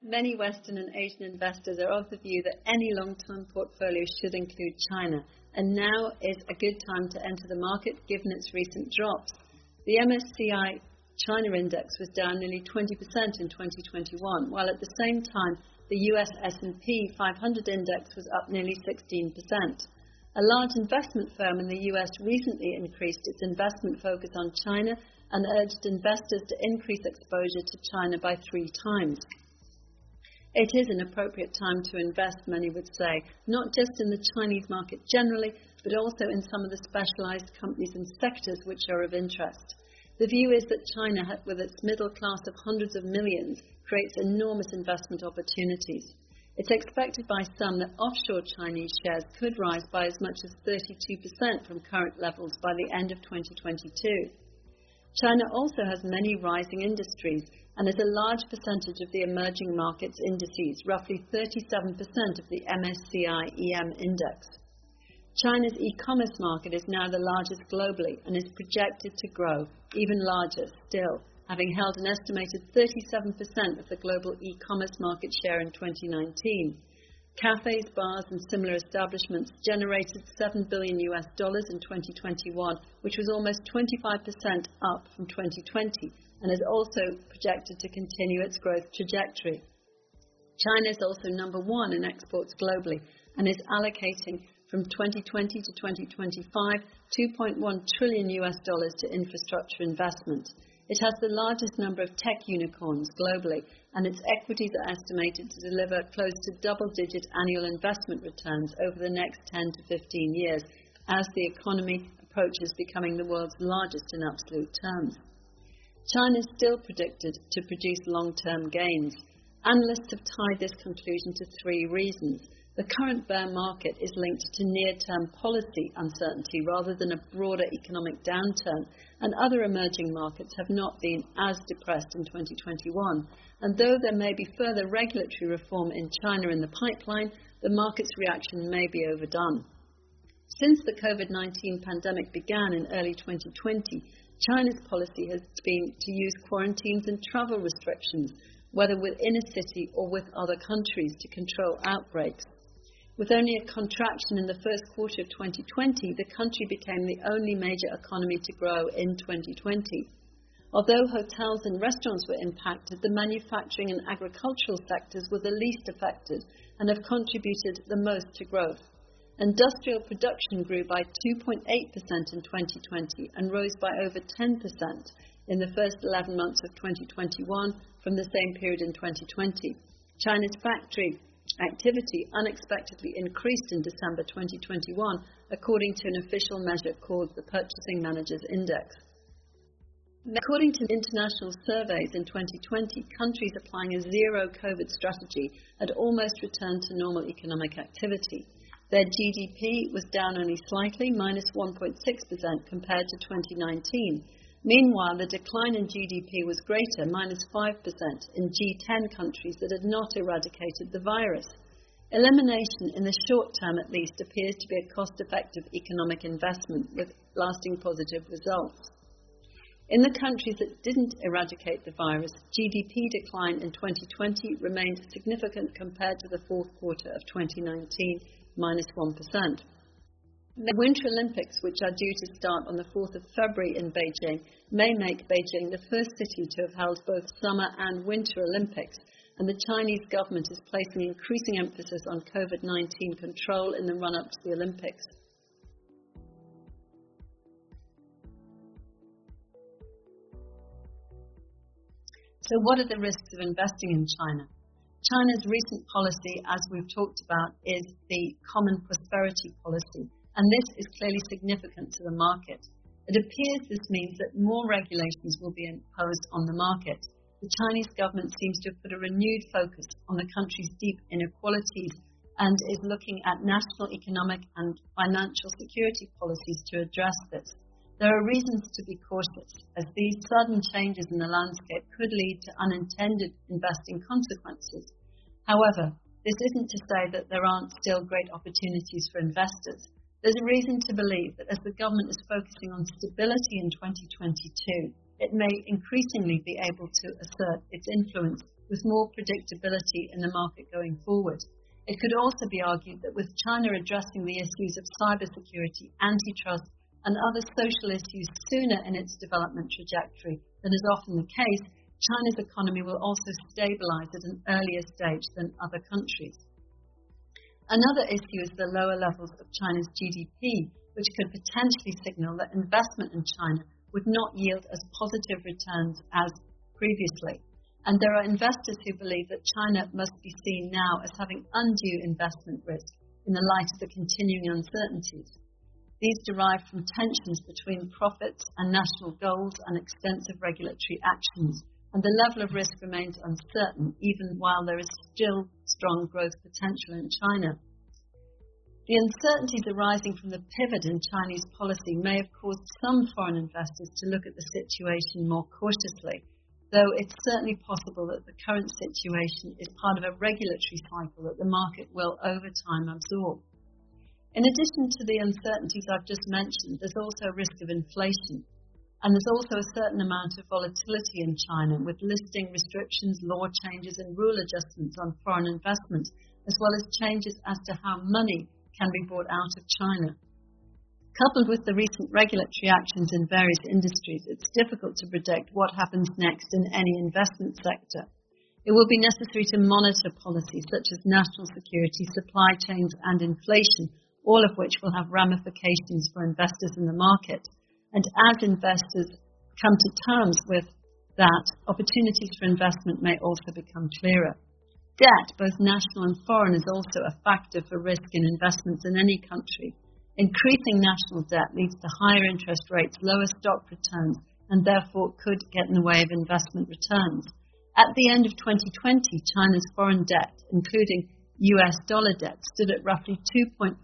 Many Western and Asian investors are of the view that any long-term portfolio should include China, and now is a good time to enter the market given its recent drops. The MSCI China index was down nearly 20% in 2021, while at the same time the US S&P 500 index was up nearly 16%. A large investment firm in the US recently increased its investment focus on China and urged investors to increase exposure to China by 3 times. It is an appropriate time to invest, many would say, not just in the Chinese market generally, but also in some of the specialized companies and sectors which are of interest. The view is that China, with its middle class of hundreds of millions, creates enormous investment opportunities. It's expected by some that offshore Chinese shares could rise by as much as 32% from current levels by the end of 2022. China also has many rising industries and is a large percentage of the emerging markets indices, roughly 37% of the MSCI EM index. China's e-commerce market is now the largest globally and is projected to grow even larger still, having held an estimated 37% of the global e-commerce market share in 2019. Cafes, bars and similar establishments generated $7 billion in 2021, which was almost 25% up from 2020 and is also projected to continue its growth trajectory. China is also number 1 in exports globally and is allocating from 2020 to 2025 $2.1 trillion to infrastructure investment. It has the largest number of tech unicorns globally, and its equities are estimated to deliver close to double-digit annual investment returns over the next 10 to 15 years as the economy approaches becoming the world's largest in absolute terms. China is still predicted to produce long-term gains. Analysts have tied this conclusion to 3 reasons. The current bear market is linked to near-term policy uncertainty rather than a broader economic downturn, and other emerging markets have not been as depressed in 2021. And though there may be further regulatory reform in China in the pipeline, the market's reaction may be overdone. Since the COVID-19 pandemic began in early 2020, China's policy has been to use quarantines and travel restrictions, whether within a city or with other countries, to control outbreaks. With only a contraction in the first quarter of 2020, the country became the only major economy to grow in 2020. Although hotels and restaurants were impacted, the manufacturing and agricultural sectors were the least affected and have contributed the most to growth. Industrial production grew by 2.8% in 2020 and rose by over 10% in the first 11 months of 2021 from the same period in 2020. China's factory activity unexpectedly increased in December 2021, according to an official measure called the Purchasing Managers' Index. According to international surveys in 2020, countries applying a zero-COVID strategy had almost returned to normal economic activity. Their GDP was down only slightly, minus 1.6% compared to 2019. Meanwhile, the decline in GDP was greater, minus 5%, in G10 countries that had not eradicated the virus. Elimination, in the short term at least, appears to be a cost-effective economic investment with lasting positive results. In the countries that didn't eradicate the virus, GDP decline in 2020 remained significant compared to the fourth quarter of 2019, minus 1%. The Winter Olympics, which are due to start on the 4th of February in Beijing, may make Beijing the first city to have held both summer and winter Olympics, and the Chinese government is placing increasing emphasis on COVID-19 control in the run-up to the Olympics. So what are the risks of investing in China? China's recent policy, as we've talked about, is the Common Prosperity Policy, and this is clearly significant to the market. It appears this means that more regulations will be imposed on the market. The Chinese government seems to have put a renewed focus on the country's deep inequalities and is looking at national economic and financial security policies to address this. There are reasons to be cautious, as these sudden changes in the landscape could lead to unintended investing consequences. However, this isn't to say that there aren't still great opportunities for investors. There's a reason to believe that as the government is focusing on stability in 2022, it may increasingly be able to assert its influence with more predictability in the market going forward. It could also be argued that with China addressing the issues of cybersecurity, antitrust, and other social issues sooner in its development trajectory than is often the case, China's economy will also stabilize at an earlier stage than other countries. Another issue is the lower levels of China's GDP, which could potentially signal that investment in China would not yield as positive returns as previously. And there are investors who believe that China must be seen now as having undue investment risk in the light of the continuing uncertainties. These derive from tensions between profits and national goals and extensive regulatory actions, and the level of risk remains uncertain even while there is still strong growth potential in China. The uncertainties arising from the pivot in Chinese policy may have caused some foreign investors to look at the situation more cautiously, though it's certainly possible that the current situation is part of a regulatory cycle that the market will over time absorb. In addition to the uncertainties I've just mentioned, there's also a risk of inflation. And there's also a certain amount of volatility in China, with listing restrictions, law changes, and rule adjustments on foreign investment, as well as changes as to how money can be brought out of China. Coupled with the recent regulatory actions in various industries, it's difficult to predict what happens next in any investment sector. It will be necessary to monitor policies such as national security, supply chains, and inflation, all of which will have ramifications for investors in the market. And as investors come to terms with that, opportunities for investment may also become clearer. Debt, both national and foreign, is also a factor for risk in investments in any country. Increasing national debt leads to higher interest rates, lower stock returns, and therefore could get in the way of investment returns. At the end of 2020, China's foreign debt, including US dollar debt, stood at roughly $2.4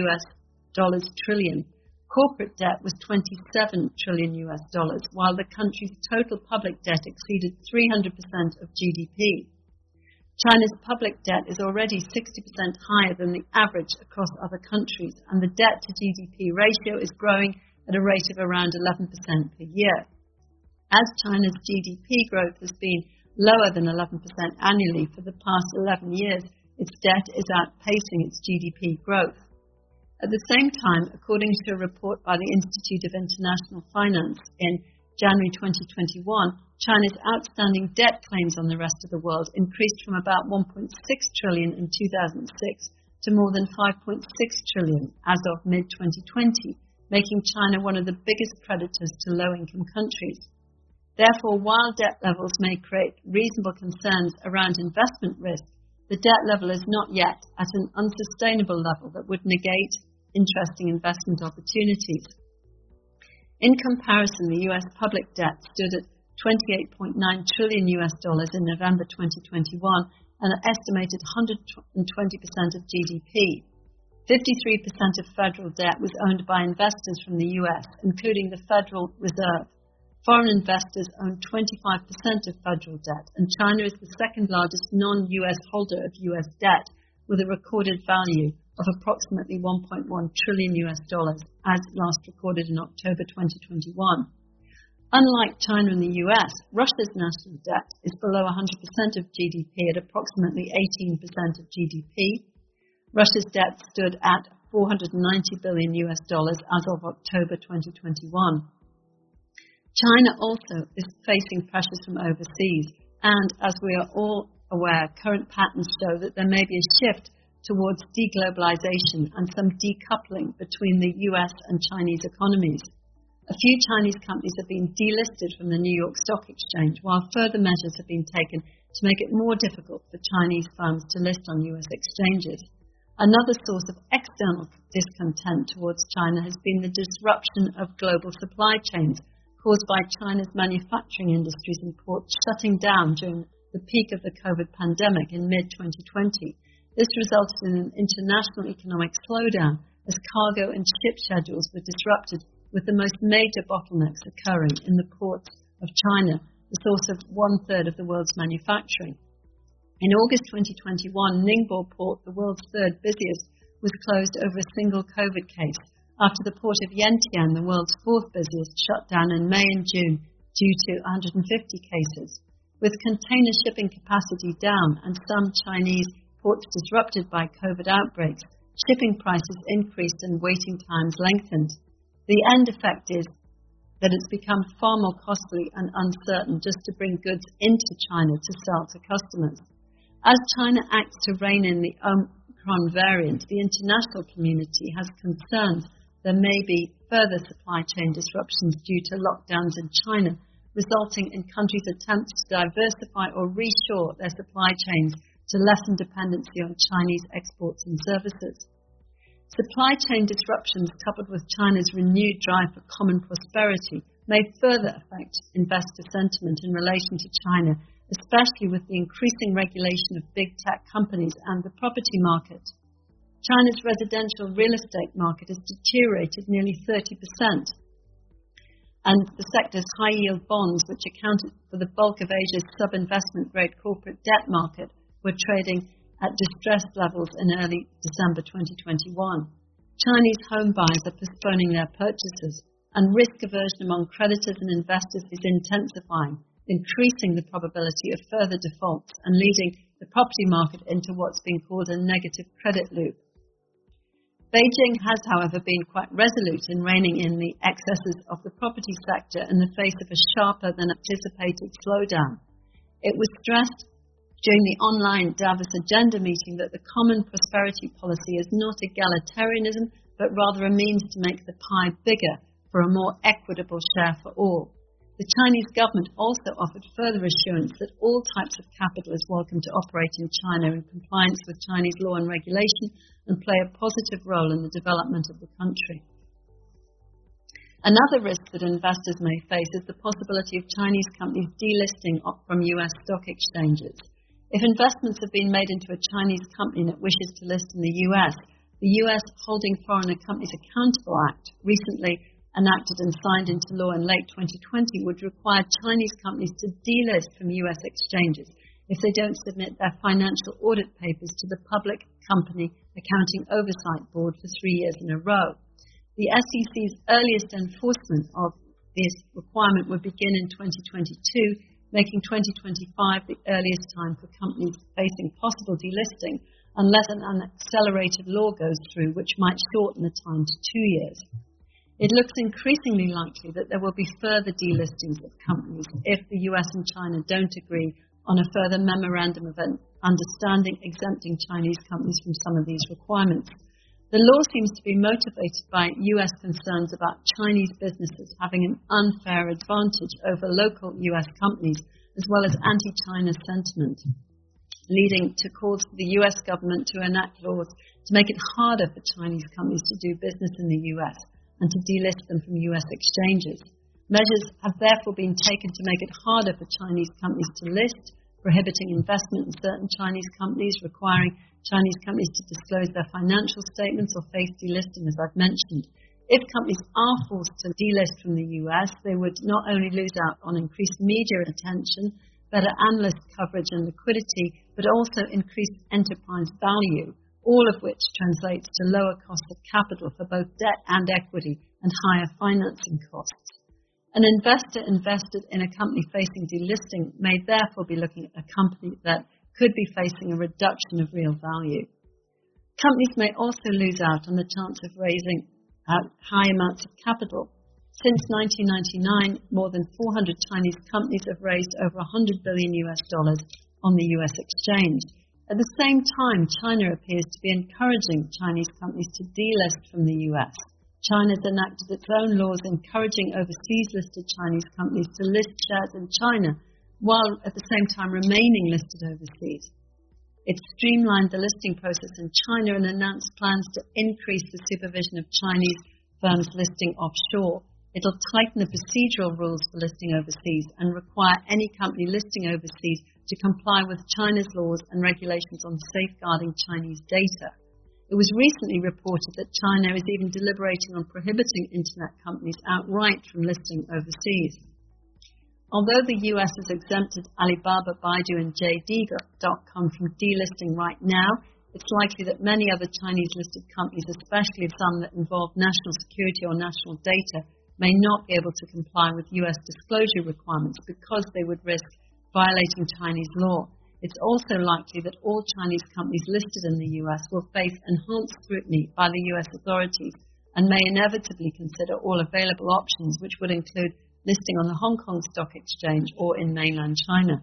trillion. Corporate debt was $27 trillion, while the country's total public debt exceeded 300% of GDP. China's public debt is already 60% higher than the average across other countries, and the debt-to-GDP ratio is growing at a rate of around 11% per year. As China's GDP growth has been lower than 11% annually for the past 11 years, its debt is outpacing its GDP growth. At the same time, according to a report by the Institute of International Finance in January 2021, China's outstanding debt claims on the rest of the world increased from about 1.6 trillion in 2006 to more than 5.6 trillion as of mid-2020, making China one of the biggest creditors to low-income countries. Therefore, while debt levels may create reasonable concerns around investment risk, the debt level is not yet at an unsustainable level that would negate interesting investment opportunities. In comparison, the US public debt stood at $28.9 trillion in November 2021, and an estimated 120% of GDP. 53% of federal debt was owned by investors from the US, including the Federal Reserve. Foreign investors own 25% of federal debt, and China is the second largest non-US holder of US debt, with a recorded value of approximately $1.1 trillion as last recorded in October 2021. Unlike China and the US, Russia's national debt is below 100% of GDP at approximately 18% of GDP. Russia's debt stood at $490 billion as of October 2021. China also is facing pressures from overseas, and as we are all aware, current patterns show that there may be a shift towards deglobalization and some decoupling between the US and Chinese economies. A few Chinese companies have been delisted from the New York Stock Exchange, while further measures have been taken to make it more difficult for Chinese firms to list on US exchanges. Another source of external discontent towards China has been the disruption of global supply chains caused by China's manufacturing industries and ports shutting down during the peak of the COVID pandemic in mid-2020. This resulted in an international economic slowdown as cargo and ship schedules were disrupted, with the most major bottlenecks occurring in the ports of China, the source of 1/3 of the world's manufacturing. In August 2021, Ningbo Port, the world's third busiest, was closed over a single COVID case, after the port of Yantian, the world's fourth busiest, shut down in May and June due to 150 cases. With container shipping capacity down and some Chinese ports disrupted by COVID outbreaks, shipping prices increased and waiting times lengthened. The end effect is that it's become far more costly and uncertain just to bring goods into China to sell to customers. As China acts to rein in the Omicron variant, the international community has concerns there may be further supply chain disruptions due to lockdowns in China, resulting in countries' attempts to diversify or reshore their supply chains to lessen dependency on Chinese exports and services. Supply chain disruptions coupled with China's renewed drive for common prosperity may further affect investor sentiment in relation to China, especially with the increasing regulation of big tech companies and the property market. China's residential real estate market has deteriorated nearly 30%. And the sector's high-yield bonds, which accounted for the bulk of Asia's sub-investment grade corporate debt market, were trading at distressed levels in early December 2021. Chinese home buyers are postponing their purchases, and risk aversion among creditors and investors is intensifying, increasing the probability of further defaults and leading the property market into what's been called a negative credit loop. Beijing has, however, been quite resolute in reining in the excesses of the property sector in the face of a sharper than anticipated slowdown. It was stressed during the online Davos Agenda meeting that the common prosperity policy is not egalitarianism, but rather a means to make the pie bigger for a more equitable share for all. The Chinese government also offered further assurance that all types of capital is welcome to operate in China in compliance with Chinese law and regulation and play a positive role in the development of the country. Another risk that investors may face is the possibility of Chinese companies delisting from US stock exchanges. If investments have been made into a Chinese company that wishes to list in the US Holding Foreigner Companies Accountable Act, recently enacted and signed into law in late 2020, would require Chinese companies to delist from US exchanges if they don't submit their financial audit papers to the Public Company Accounting Oversight Board for 3 years in a row. The SEC's earliest enforcement of this requirement would begin in 2022, making 2025 the earliest time for companies facing possible delisting, unless an accelerated law goes through, which might shorten the time to 2 years. It looks increasingly likely that there will be further delistings of companies if the US and China don't agree on a further memorandum of understanding exempting Chinese companies from some of these requirements. The law seems to be motivated by US concerns about Chinese businesses having an unfair advantage over local US companies, as well as anti-China sentiment, leading to calls for the US government to enact laws to make it harder for Chinese companies to do business in the US and to delist them from US exchanges. Measures have therefore been taken to make it harder for Chinese companies to list, prohibiting investment in certain Chinese companies, requiring Chinese companies to disclose their financial statements or face delisting, as I've mentioned. If companies are forced to delist from the US, they would not only lose out on increased media attention, better analyst coverage and liquidity, but also increased enterprise value, all of which translates to lower cost of capital for both debt and equity and higher financing costs. An investor invested in a company facing delisting may therefore be looking at a company that could be facing a reduction of real value. Companies may also lose out on the chance of raising high amounts of capital. Since 1999, more than 400 Chinese companies have raised over $100 billion on the US exchange. At the same time, China appears to be encouraging Chinese companies to delist from the US. China has enacted its own laws encouraging overseas listed Chinese companies to list shares in China, while at the same time remaining listed overseas. It streamlined the listing process in China and announced plans to increase the supervision of Chinese firms listing offshore. It'll tighten the procedural rules for listing overseas and require any company listing overseas to comply with China's laws and regulations on safeguarding Chinese data. It was recently reported that China is even deliberating on prohibiting internet companies outright from listing overseas. Although the US has exempted Alibaba, Baidu and JD.com from delisting right now, it's likely that many other Chinese-listed companies, especially some that involve national security or national data, may not be able to comply with US disclosure requirements because they would risk violating Chinese law. It's also likely that all Chinese companies listed in the US will face enhanced scrutiny by the US authorities and may inevitably consider all available options, which would include listing on the Hong Kong Stock Exchange or in mainland China.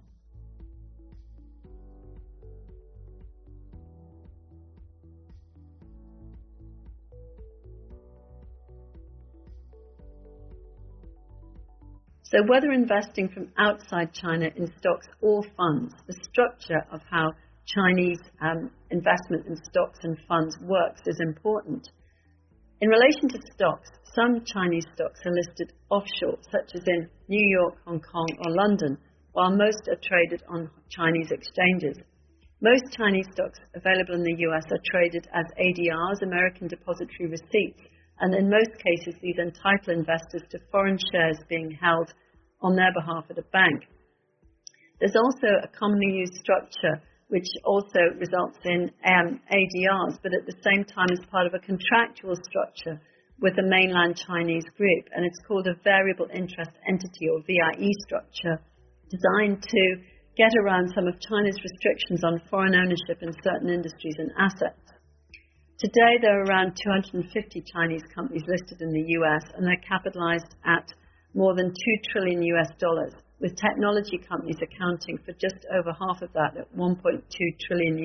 So whether investing from outside China in stocks or funds, the structure of how Chinese investment in stocks and funds works is important. In relation to stocks, some Chinese stocks are listed offshore, such as in New York, Hong Kong, or London, while most are traded on Chinese exchanges. Most Chinese stocks available in the US are traded as ADRs, American Depository Receipts, and in most cases these entitle investors to foreign shares being held on their behalf at a bank. There's also a commonly used structure which also results in ADRs, but at the same time is part of a contractual structure with the mainland Chinese group, and it's called a variable interest entity, or VIE structure, designed to get around some of China's restrictions on foreign ownership in certain industries and assets. Today there are around 250 Chinese companies listed in the US, and they're capitalized at more than $2 trillion, with technology companies accounting for just over half of that at $1.2 trillion.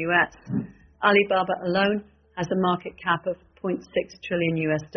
Alibaba alone has a market cap of $0.6 trillion.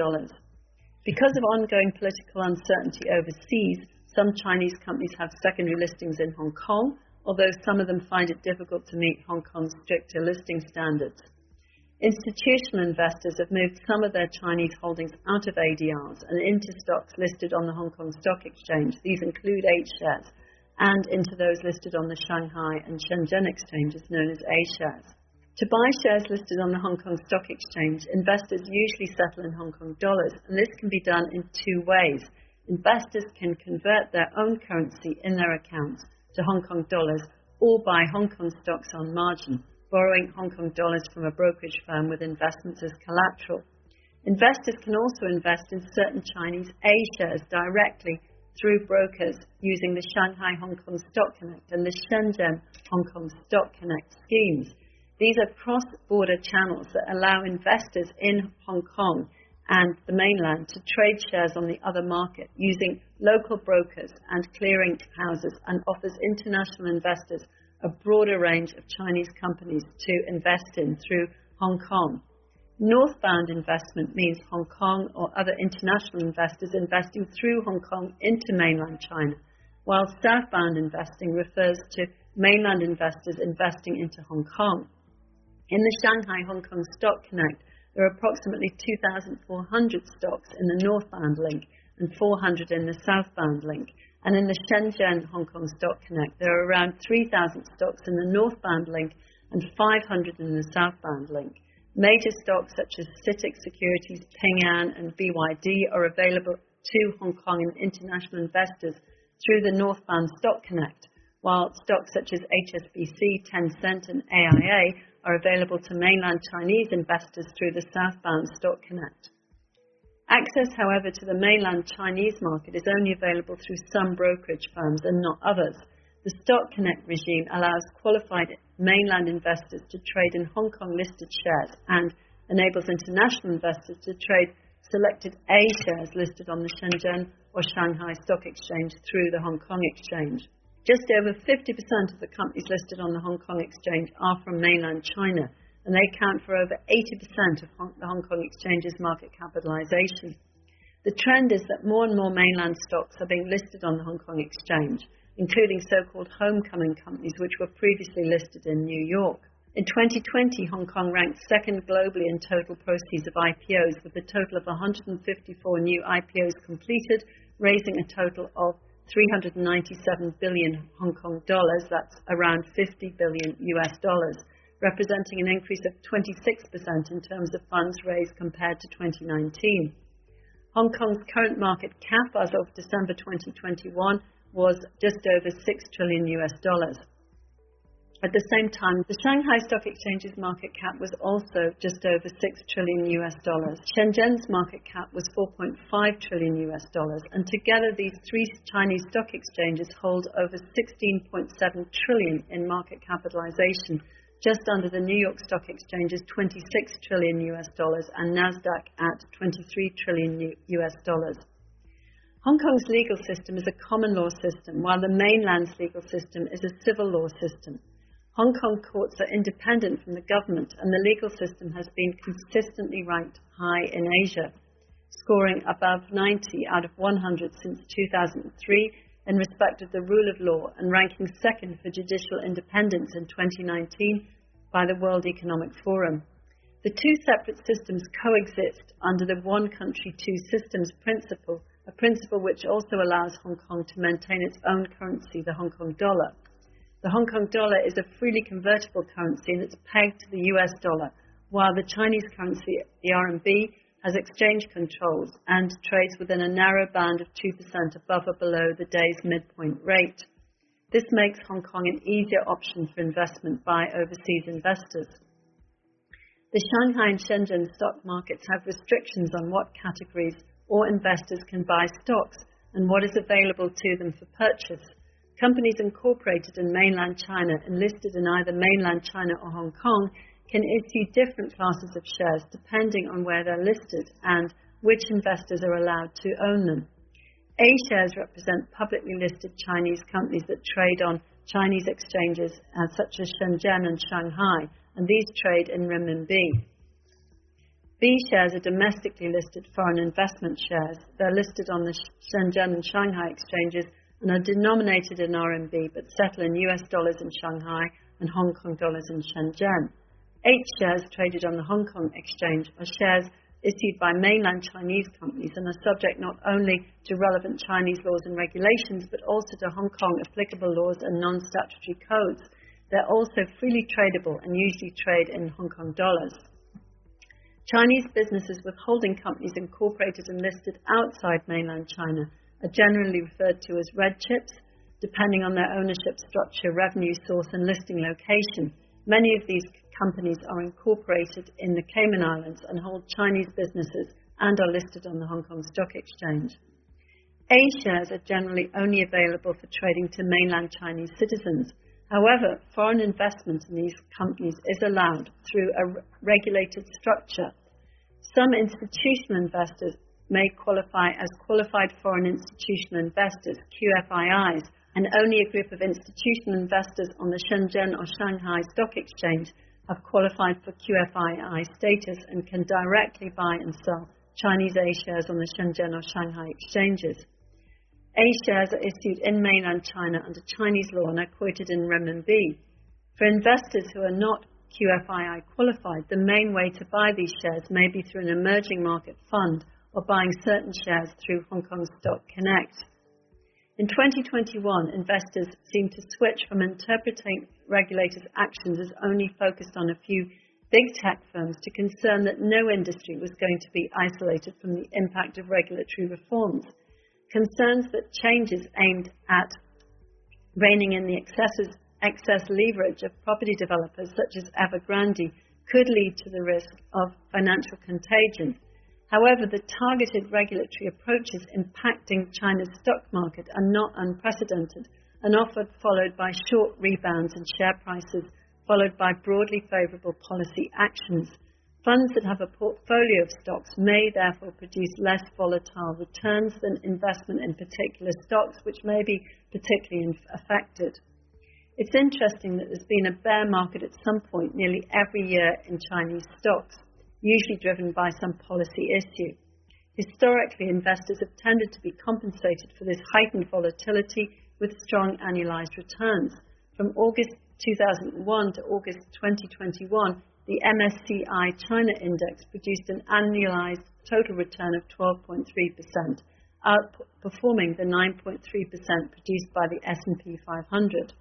Because of ongoing political uncertainty overseas, some Chinese companies have secondary listings in Hong Kong, although some of them find it difficult to meet Hong Kong's stricter listing standards. Institutional investors have moved some of their Chinese holdings out of ADRs and into stocks listed on the Hong Kong Stock Exchange. These include A-shares, and into those listed on the Shanghai and Shenzhen exchanges known as A-shares. To buy shares listed on the Hong Kong Stock Exchange, investors usually settle in Hong Kong dollars, and this can be done in two ways. Investors can convert their own currency in their accounts to Hong Kong dollars or buy Hong Kong stocks on margin, borrowing Hong Kong dollars from a brokerage firm with investments as collateral. Investors can also invest in certain Chinese A-shares directly through brokers using the Shanghai Hong Kong Stock Connect and the Shenzhen Hong Kong Stock Connect schemes. These are cross-border channels that allow investors in Hong Kong and the mainland to trade shares on the other market using local brokers and clearing houses, and offers international investors a broader range of Chinese companies to invest in through Hong Kong. Northbound investment means Hong Kong or other international investors investing through Hong Kong into mainland China, while southbound investing refers to mainland investors investing into Hong Kong. In the Shanghai Hong Kong Stock Connect, there are approximately 2,400 stocks in the northbound link and 400 in the southbound link. And in the Shenzhen Hong Kong Stock Connect, there are around 3,000 stocks in the northbound link and 500 in the southbound link. Major stocks such as CITIC Securities, Ping An, and BYD are available to Hong Kong and international investors through the northbound Stock Connect, while stocks such as HSBC, Tencent, and AIA are available to mainland Chinese investors through the southbound Stock Connect. Access, however, to the mainland Chinese market is only available through some brokerage firms and not others. The Stock Connect regime allows qualified mainland investors to trade in Hong Kong listed shares and enables international investors to trade selected A shares listed on the Shenzhen or Shanghai Stock Exchange through the Hong Kong Exchange. Just over 50% of the companies listed on the Hong Kong Exchange are from mainland China, and they account for over 80% of the Hong Kong Exchange's market capitalization. The trend is that more and more mainland stocks are being listed on the Hong Kong Exchange, including so-called homecoming companies which were previously listed in New York. In 2020, Hong Kong ranked second globally in total proceeds of IPOs, with a total of 154 new IPOs completed, raising a total of 397 billion Hong Kong dollars, that's around 50 billion US dollars, representing an increase of 26% in terms of funds raised compared to 2019. Hong Kong's current market cap as of December 2021 was just over 6 trillion US dollars. At the same time, the Shanghai Stock Exchange's market cap was also just over $6 trillion. Shenzhen's market cap was $4.5 trillion, and together these three Chinese stock exchanges hold over $16.7 trillion in market capitalization, just under the New York Stock Exchange's $26 trillion and Nasdaq at $23 trillion. Hong Kong's legal system is a common law system, while the mainland's legal system is a civil law system. Hong Kong courts are independent from the government, and the legal system has been consistently ranked high in Asia, scoring above 90 out of 100 since 2003 in respect of the rule of law, and ranking second for judicial independence in 2019 by the World Economic Forum. The two separate systems coexist under the one country, two systems principle, a principle which also allows Hong Kong to maintain its own currency, the Hong Kong dollar. The Hong Kong dollar is a freely convertible currency and it's pegged to the US dollar, while the Chinese currency, the RMB, has exchange controls and trades within a narrow band of 2% above or below the day's midpoint rate. This makes Hong Kong an easier option for investment by overseas investors. The Shanghai and Shenzhen stock markets have restrictions on what categories or investors can buy stocks and what is available to them for purchase. Companies incorporated in mainland China and listed in either mainland China or Hong Kong can issue different classes of shares depending on where they're listed and which investors are allowed to own them. A shares represent publicly listed Chinese companies that trade on Chinese exchanges such as Shenzhen and Shanghai, and these trade in renminbi. B shares are domestically listed foreign investment shares. They're listed on the Shenzhen and Shanghai exchanges and are denominated in RMB but settle in US dollars in Shanghai and Hong Kong dollars in Shenzhen. H shares traded on the Hong Kong exchange are shares issued by mainland Chinese companies and are subject not only to relevant Chinese laws and regulations but also to Hong Kong applicable laws and non-statutory codes. They're also freely tradable and usually trade in Hong Kong dollars. Chinese businesses with holding companies incorporated and listed outside mainland China are generally referred to as red chips, depending on their ownership structure, revenue source, and listing location. Many of these companies are incorporated in the Cayman Islands and hold Chinese businesses and are listed on the Hong Kong Stock Exchange. A shares are generally only available for trading to mainland Chinese citizens. However, foreign investment in these companies is allowed through a regulated structure. Some institutional investors may qualify as qualified foreign institutional investors, QFIIs, and only a group of institutional investors on the Shenzhen or Shanghai Stock Exchange have qualified for QFII status and can directly buy and sell Chinese A shares on the Shenzhen or Shanghai exchanges. A shares are issued in mainland China under Chinese law and are quoted in renminbi. For investors who are not QFII qualified, the main way to buy these shares may be through an emerging market fund or buying certain shares through Hong Kong Stock Connect. In 2021, investors seemed to switch from interpreting regulators' actions as only focused on a few big tech firms to concern that no industry was going to be isolated from the impact of regulatory reforms. Concerns that changes aimed at reining in the excess leverage of property developers such as Evergrande could lead to the risk of financial contagion. However, the targeted regulatory approaches impacting China's stock market are not unprecedented and often followed by short rebounds in share prices, followed by broadly favourable policy actions. Funds that have a portfolio of stocks may therefore produce less volatile returns than investment in particular stocks, which may be particularly affected. It's interesting that there's been a bear market at some point nearly every year in Chinese stocks, usually driven by some policy issue. Historically, investors have tended to be compensated for this heightened volatility with strong annualized returns. From August 2001 to August 2021, the MSCI China Index produced an annualized total return of 12.3%, outperforming the 9.3% produced by the S&P 500.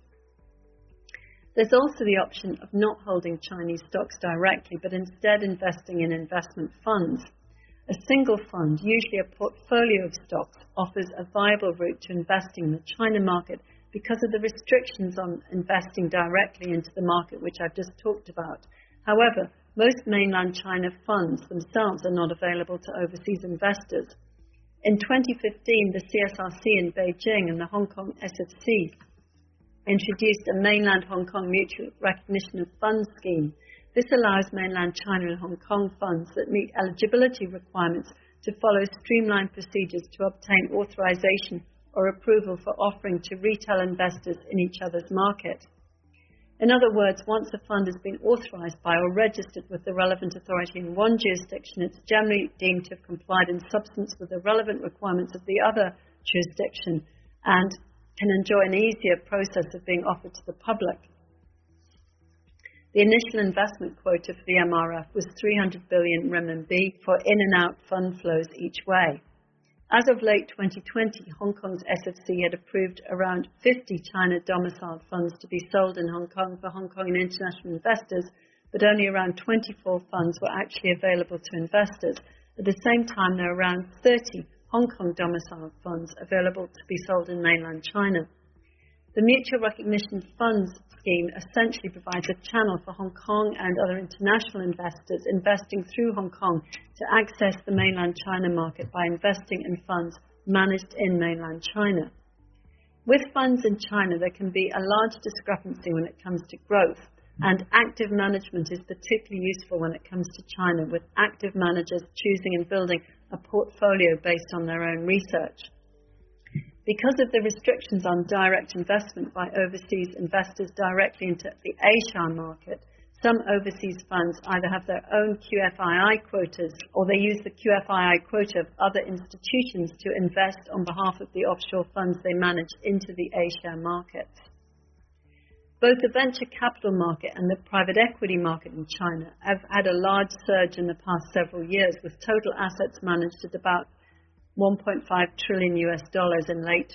There's also the option of not holding Chinese stocks directly, but instead investing in investment funds. A single fund, usually a portfolio of stocks, offers a viable route to investing in the China market because of the restrictions on investing directly into the market, which I've just talked about. However, most mainland China funds themselves are not available to overseas investors. In 2015, the CSRC in Beijing and the Hong Kong SFC introduced a mainland Hong Kong mutual recognition of funds scheme. This allows mainland China and Hong Kong funds that meet eligibility requirements to follow streamlined procedures to obtain authorization or approval for offering to retail investors in each other's market. In other words, once a fund has been authorized by or registered with the relevant authority in one jurisdiction, it's generally deemed to have complied in substance with the relevant requirements of the other jurisdiction and can enjoy an easier process of being offered to the public. The initial investment quota for the MRF was 300 billion renminbi for in and out fund flows each way. As of late 2020, Hong Kong's SFC had approved around 50 China-domiciled funds to be sold in Hong Kong for Hong Kong and international investors, but only around 24 funds were actually available to investors. At the same time, there are around 30 Hong Kong-domiciled funds available to be sold in mainland China. The Mutual Recognition Funds scheme essentially provides a channel for Hong Kong and other international investors investing through Hong Kong to access the mainland China market by investing in funds managed in mainland China. With funds in China, there can be a large discrepancy when it comes to growth, and active management is particularly useful when it comes to China, with active managers choosing and building a portfolio based on their own research. Because of the restrictions on direct investment by overseas investors directly into the A-share market, some overseas funds either have their own QFII quotas or they use the QFII quota of other institutions to invest on behalf of the offshore funds they manage into the A-share markets. Both the venture capital market and the private equity market in China have had a large surge in the past several years, with total assets managed at about $1.5 trillion in late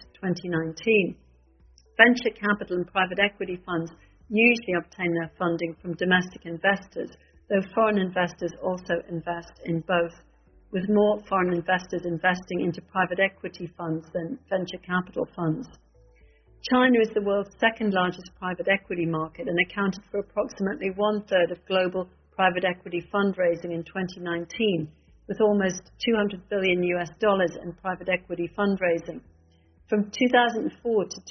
2019. Venture capital and private equity funds usually obtain their funding from domestic investors, though foreign investors also invest in both, with more foreign investors investing into private equity funds than venture capital funds. China is the world's second largest private equity market and accounted for approximately 1/3 of global private equity fundraising in 2019, with almost $200 billion in private equity fundraising. From 2004 to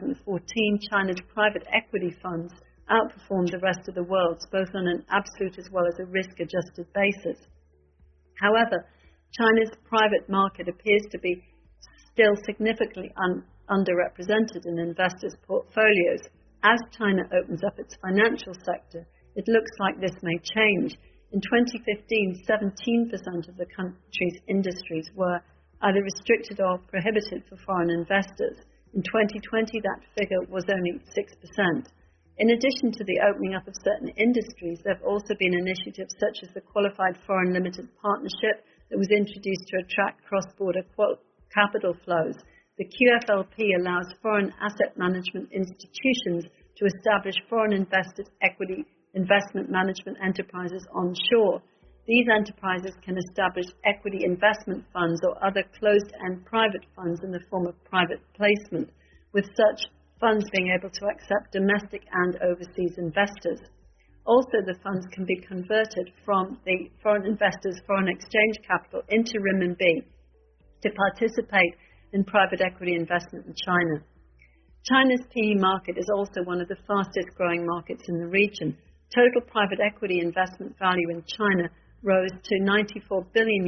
2014, China's private equity funds outperformed the rest of the world's, both on an absolute as well as a risk-adjusted basis. However, China's private market appears to be still significantly underrepresented in investors' portfolios. As China opens up its financial sector, it looks like this may change. In 2015, 17% of the country's industries were either restricted or prohibited for foreign investors. In 2020, that figure was only 6%. In addition to the opening up of certain industries, there have also been initiatives such as the Qualified Foreign Limited Partnership that was introduced to attract cross-border capital flows. The QFLP allows foreign asset management institutions to establish foreign invested equity investment management enterprises onshore. These enterprises can establish equity investment funds or other closed-end private funds in the form of private placement, with such funds being able to accept domestic and overseas investors. Also, the funds can be converted from the foreign investors' foreign exchange capital into renminbi to participate in private equity investment in China. China's PE market is also one of the fastest growing markets in the region. Total private equity investment value in China rose to $94 billion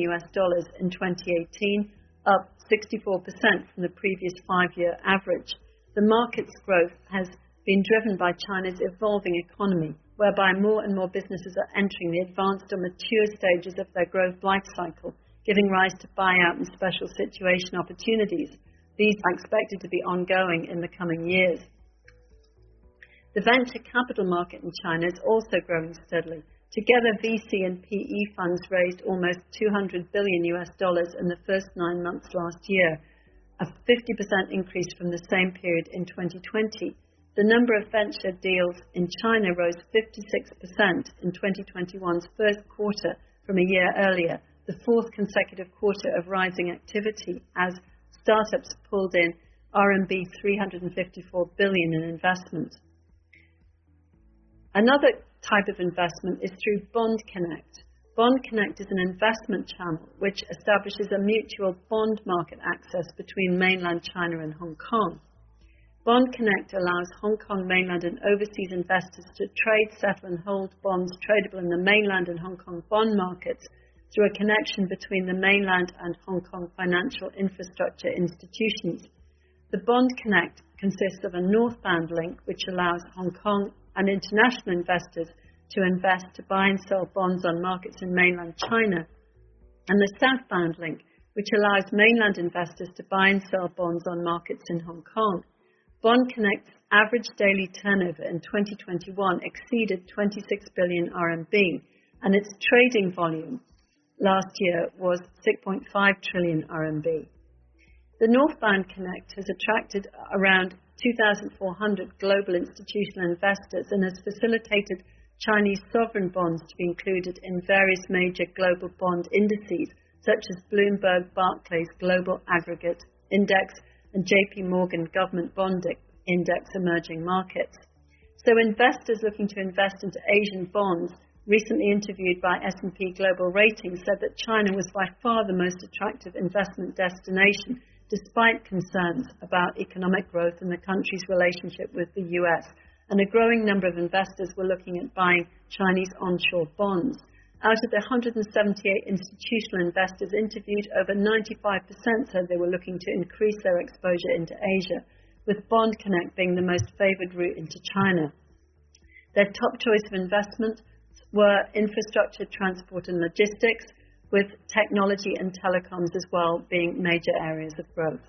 in 2018, up 64% from the previous 5-year average. The market's growth has been driven by China's evolving economy, whereby more and more businesses are entering the advanced or mature stages of their growth life cycle, giving rise to buyout and special situation opportunities. These are expected to be ongoing in the coming years. The venture capital market in China is also growing steadily. Together, VC and PE funds raised almost $200 billion in the first 9 months last year, a 50% increase from the same period in 2020. The number of venture deals in China rose 56% in 2021's first quarter from a year earlier, the fourth consecutive quarter of rising activity as startups pulled in RMB 354 billion in investment. Another type of investment is through Bond Connect. Bond Connect is an investment channel which establishes a mutual bond market access between mainland China and Hong Kong. Bond Connect allows Hong Kong mainland and overseas investors to trade, settle and hold bonds tradable in the mainland and Hong Kong bond markets through a connection between the mainland and Hong Kong financial infrastructure institutions. The Bond Connect consists of a northbound link which allows Hong Kong and international investors to invest, to buy and sell bonds on markets in mainland China, and the southbound link which allows mainland investors to buy and sell bonds on markets in Hong Kong. Bond Connect's average daily turnover in 2021 exceeded 26 billion RMB, and its trading volume last year was 6.5 trillion RMB. The Northbound Connect has attracted around 2,400 global institutional investors and has facilitated Chinese sovereign bonds to be included in various major global bond indices, such as Bloomberg Barclays Global Aggregate Index and JP Morgan Government Bond Index Emerging Markets. So investors looking to invest into Asian bonds, recently interviewed by S&P Global Ratings, said that China was by far the most attractive investment destination, despite concerns about economic growth and the country's relationship with the US. And a growing number of investors were looking at buying Chinese onshore bonds. Out of the 178 institutional investors interviewed, over 95% said they were looking to increase their exposure into Asia, with Bond Connect being the most favoured route into China. Their top choice of investment were infrastructure, transport and logistics, with technology and telecoms as well being major areas of growth.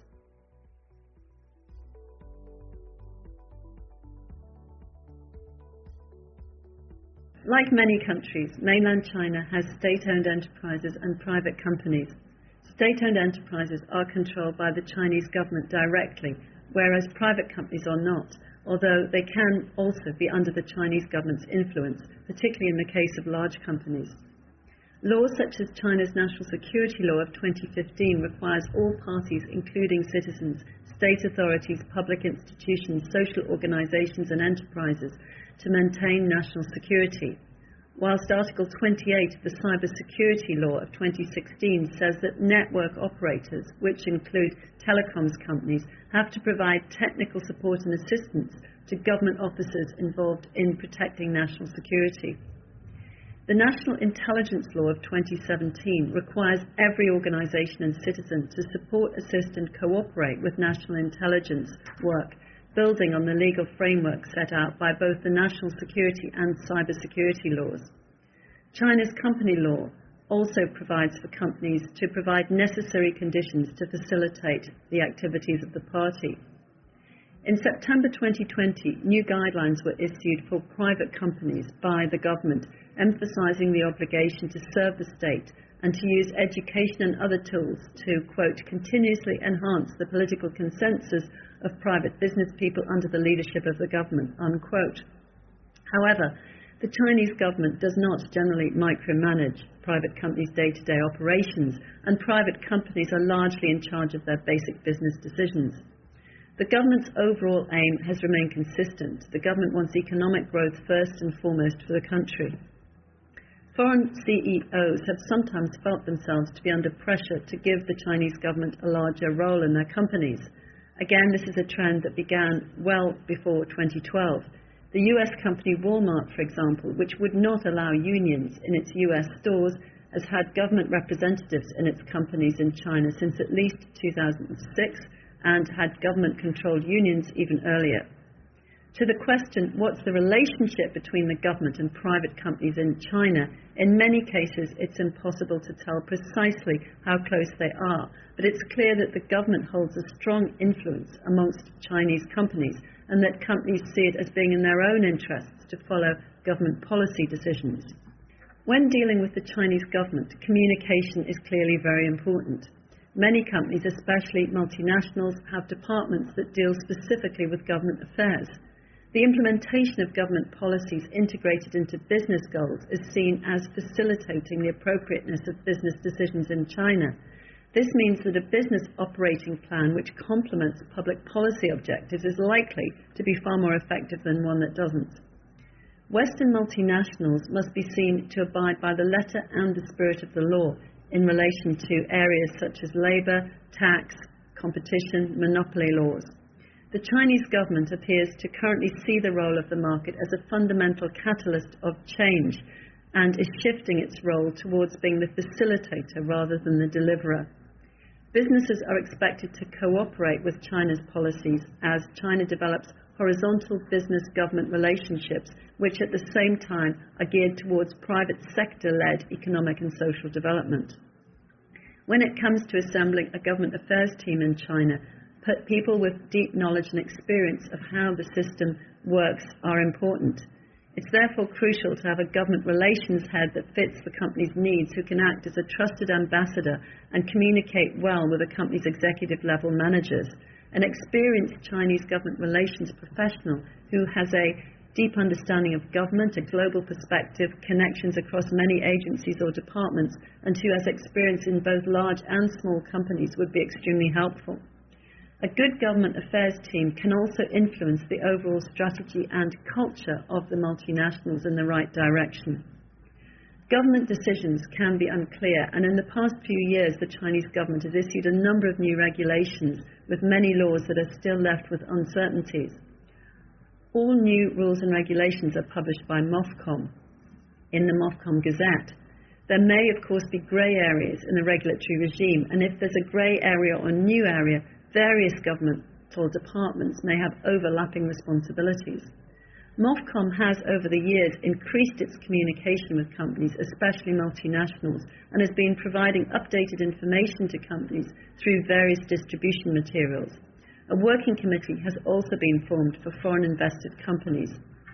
Like many countries, mainland China has state-owned enterprises and private companies. State-owned enterprises are controlled by the Chinese government directly, whereas private companies are not, although they can also be under the Chinese government's influence, particularly in the case of large companies. Laws such as China's National Security Law of 2015 requires all parties, including citizens, state authorities, public institutions, social organizations and enterprises, to maintain national security. Whilst Article 28 of the Cybersecurity Law of 2016 says that network operators, which include telecoms companies, have to provide technical support and assistance to government officers involved in protecting national security. The National Intelligence Law of 2017 requires every organisation and citizen to support, assist and cooperate with national intelligence work, building on the legal framework set out by both the national security and cybersecurity laws. China's company law also provides for companies to provide necessary conditions to facilitate the activities of the party. In September 2020, new guidelines were issued for private companies by the government, emphasising the obligation to serve the state and to use education and other tools to, quote, continuously enhance the political consensus of private business people under the leadership of the government, unquote. However, the Chinese government does not generally micromanage private companies' day-to-day operations, and private companies are largely in charge of their basic business decisions. The government's overall aim has remained consistent. The government wants economic growth first and foremost for the country. Foreign CEOs have sometimes felt themselves to be under pressure to give the Chinese government a larger role in their companies. Again, this is a trend that began well before 2012. The US company Walmart, for example, which would not allow unions in its US stores, has had government representatives in its companies in China since at least 2006 and had government-controlled unions even earlier. To the question, what's the relationship between the government and private companies in China, in many cases it's impossible to tell precisely how close they are, but it's clear that the government holds a strong influence amongst Chinese companies and that companies see it as being in their own interests to follow government policy decisions. When dealing with the Chinese government, communication is clearly very important. Many companies, especially multinationals, have departments that deal specifically with government affairs. The implementation of government policies integrated into business goals is seen as facilitating the appropriateness of business decisions in China. This means that a business operating plan which complements public policy objectives is likely to be far more effective than one that doesn't. Western multinationals must be seen to abide by the letter and the spirit of the law in relation to areas such as labour, tax, competition, monopoly laws. The Chinese government appears to currently see the role of the market as a fundamental catalyst of change and is shifting its role towards being the facilitator rather than the deliverer. Businesses are expected to cooperate with China's policies as China develops horizontal business-government relationships, which at the same time are geared towards private sector-led economic and social development. When it comes to assembling a government affairs team in China, people with deep knowledge and experience of how the system works are important. It's therefore crucial to have a government relations head that fits the company's needs, who can act as a trusted ambassador and communicate well with a company's executive level managers. An experienced Chinese government relations professional who has a deep understanding of government, a global perspective, connections across many agencies or departments, and who has experience in both large and small companies would be extremely helpful. A good government affairs team can also influence the overall strategy and culture of the multinationals in the right direction. Government decisions can be unclear, and in the past few years the Chinese government has issued a number of new regulations with many laws that are still left with uncertainties. All new rules and regulations are published by MOFCOM in the MOFCOM Gazette. There may, of course, be grey areas in the regulatory regime, and if there's a grey area or new area, various governmental departments may have overlapping responsibilities. MOFCOM has, over the years, increased its communication with companies, especially multinationals, and has been providing updated information to companies through various distribution materials. A working committee has also been formed for foreign invested companies.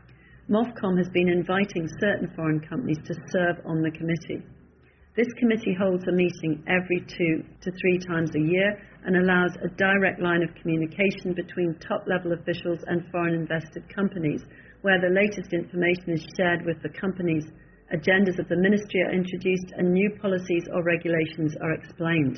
MOFCOM has been inviting certain foreign companies to serve on the committee. This committee holds a meeting every 2 to 3 times a year and allows a direct line of communication between top-level officials and foreign invested companies, where the latest information is shared with the companies, agendas of the ministry are introduced, and new policies or regulations are explained.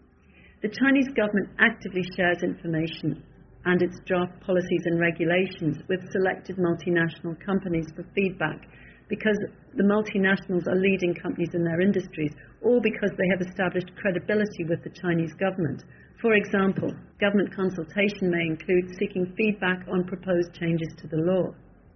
The Chinese government actively shares information and its draft policies and regulations with selected multinational companies for feedback, because the multinationals are leading companies in their industries, or because they have established credibility with the Chinese government. For example, government consultation may include seeking feedback on proposed changes to the law.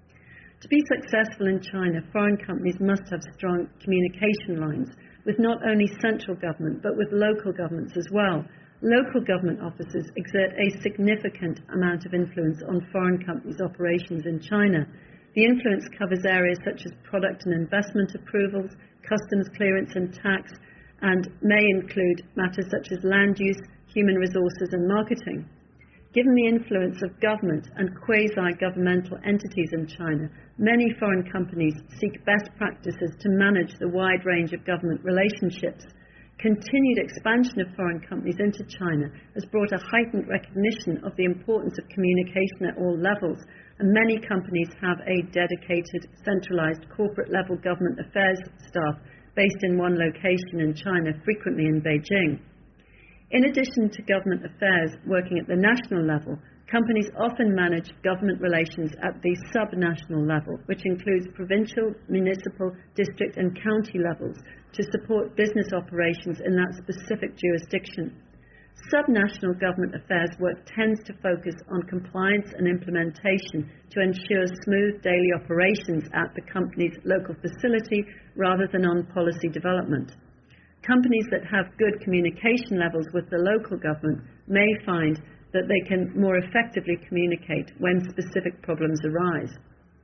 To be successful in China, foreign companies must have strong communication lines with not only central government, but with local governments as well. Local government officers exert a significant amount of influence on foreign companies' operations in China. The influence covers areas such as product and investment approvals, customs clearance and tax, and may include matters such as land use, human resources and marketing. Given the influence of government and quasi-governmental entities in China, many foreign companies seek best practices to manage the wide range of government relationships. Continued expansion of foreign companies into China has brought a heightened recognition of the importance of communication at all levels, and many companies have a dedicated, centralized corporate-level government affairs staff based in one location in China, frequently in Beijing. In addition to government affairs working at the national level, companies often manage government relations at the sub-national level, which includes provincial, municipal, district and county levels, to support business operations in that specific jurisdiction. Subnational government affairs work tends to focus on compliance and implementation to ensure smooth daily operations at the company's local facility rather than on policy development. Companies that have good communication levels with the local government may find that they can more effectively communicate when specific problems arise.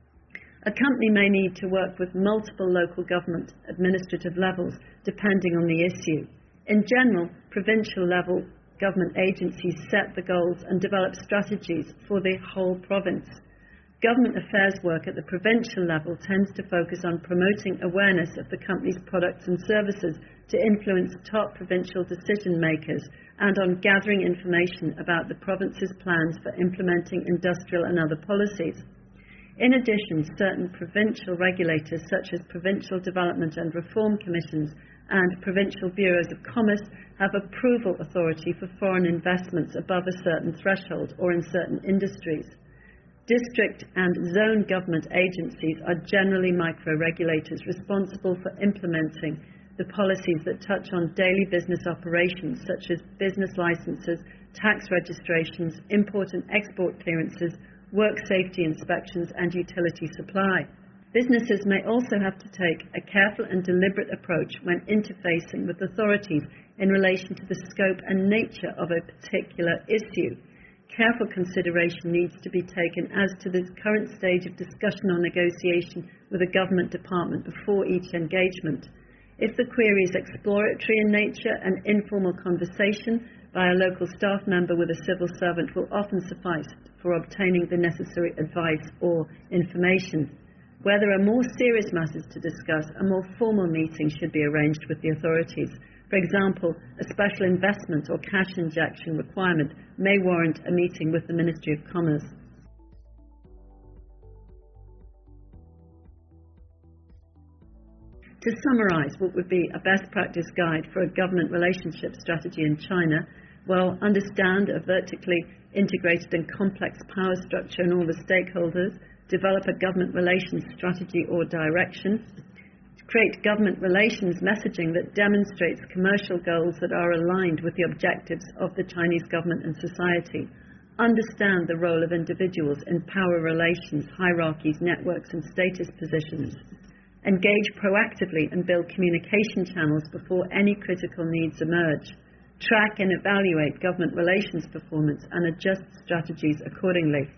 A company may need to work with multiple local government administrative levels depending on the issue. In general, provincial level government agencies set the goals and develop strategies for the whole province. Government affairs work at the provincial level tends to focus on promoting awareness of the company's products and services to influence top provincial decision makers, and on gathering information about the province's plans for implementing industrial and other policies. In addition, certain provincial regulators, such as provincial development and reform commissions, and provincial bureaus of commerce have approval authority for foreign investments above a certain threshold or in certain industries. District and zone government agencies are generally micro-regulators responsible for implementing the policies that touch on daily business operations such as business licenses, tax registrations, import and export clearances, work safety inspections and utility supply. Businesses may also have to take a careful and deliberate approach when interfacing with authorities in relation to the scope and nature of a particular issue. Careful consideration needs to be taken as to the current stage of discussion or negotiation with a government department before each engagement. If the query is exploratory in nature, an informal conversation by a local staff member with a civil servant will often suffice for obtaining the necessary advice or information. Where there are more serious matters to discuss, a more formal meeting should be arranged with the authorities. For example, a special investment or cash injection requirement may warrant a meeting with the Ministry of Commerce. To summarise what would be a best practice guide for a government relationship strategy in China, well, understand a vertically integrated and complex power structure in all the stakeholders, develop a government relations strategy or direction, create government relations messaging that demonstrates commercial goals that are aligned with the objectives of the Chinese government and society, understand the role of individuals in power relations, hierarchies, networks and status positions, engage proactively and build communication channels before any critical needs emerge, track and evaluate government relations performance and adjust strategies accordingly.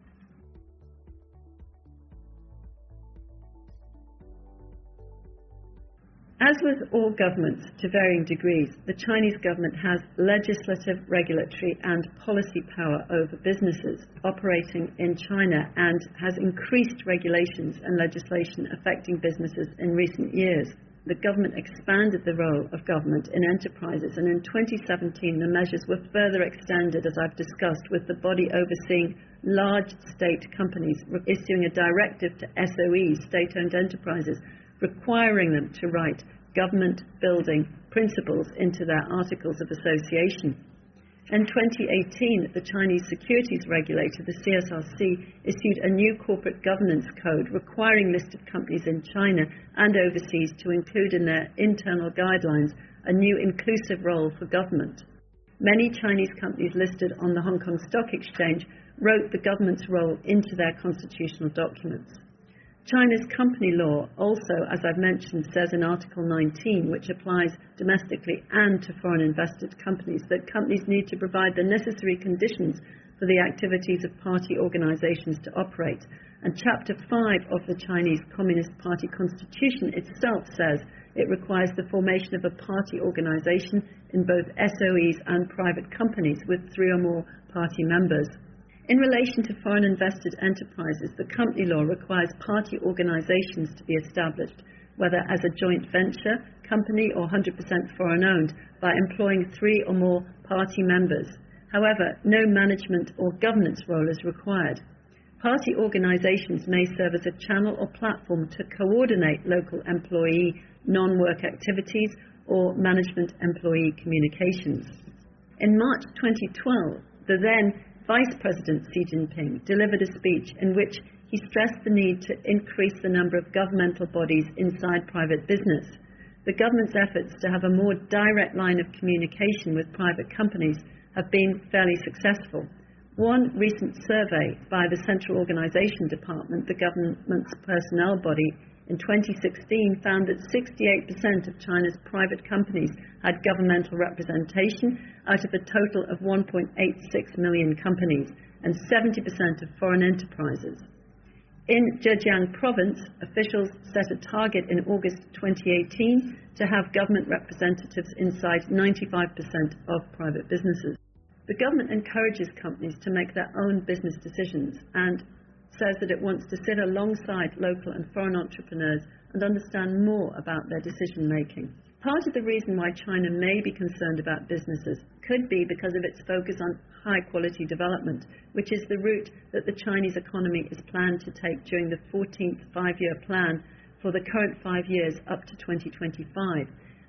As with all governments to varying degrees, the Chinese government has legislative, regulatory and policy power over businesses operating in China and has increased regulations and legislation affecting businesses in recent years. The government expanded the role of government in enterprises, and in 2017 the measures were further extended, as I've discussed, with the body overseeing large state companies issuing a directive to SOEs, state-owned enterprises, requiring them to write government building principles into their articles of association. In 2018, the Chinese securities regulator, the CSRC, issued a new corporate governance code requiring listed companies in China and overseas to include in their internal guidelines a new inclusive role for government. Many Chinese companies listed on the Hong Kong Stock Exchange wrote the government's role into their constitutional documents. China's company law also, as I've mentioned, says in Article 19, which applies domestically and to foreign invested companies, that companies need to provide the necessary conditions for the activities of party organizations to operate. And Chapter 5 of the Chinese Communist Party Constitution itself says it requires the formation of a party organization in both SOEs and private companies with 3 or more party members. In relation to foreign invested enterprises, the company law requires party organizations to be established, whether as a joint venture, company or 100% foreign owned, by employing 3 or more party members. However, no management or governance role is required. Party organizations may serve as a channel or platform to coordinate local employee non-work activities or management employee communications. In March 2012, the then Vice President Xi Jinping delivered a speech in which he stressed the need to increase the number of governmental bodies inside private business. The government's efforts to have a more direct line of communication with private companies have been fairly successful. One recent survey by the Central Organization Department, the government's personnel body, in 2016 found that 68% of China's private companies had governmental representation out of a total of 1.86 million companies and 70% of foreign enterprises. In Zhejiang province, officials set a target in August 2018 to have government representatives inside 95% of private businesses. The government encourages companies to make their own business decisions and says that it wants to sit alongside local and foreign entrepreneurs and understand more about their decision making. Part of the reason why China may be concerned about businesses could be because of its focus on high quality development, which is the route that the Chinese economy is planned to take during the 14th five-year plan for the current 5 years up to 2025.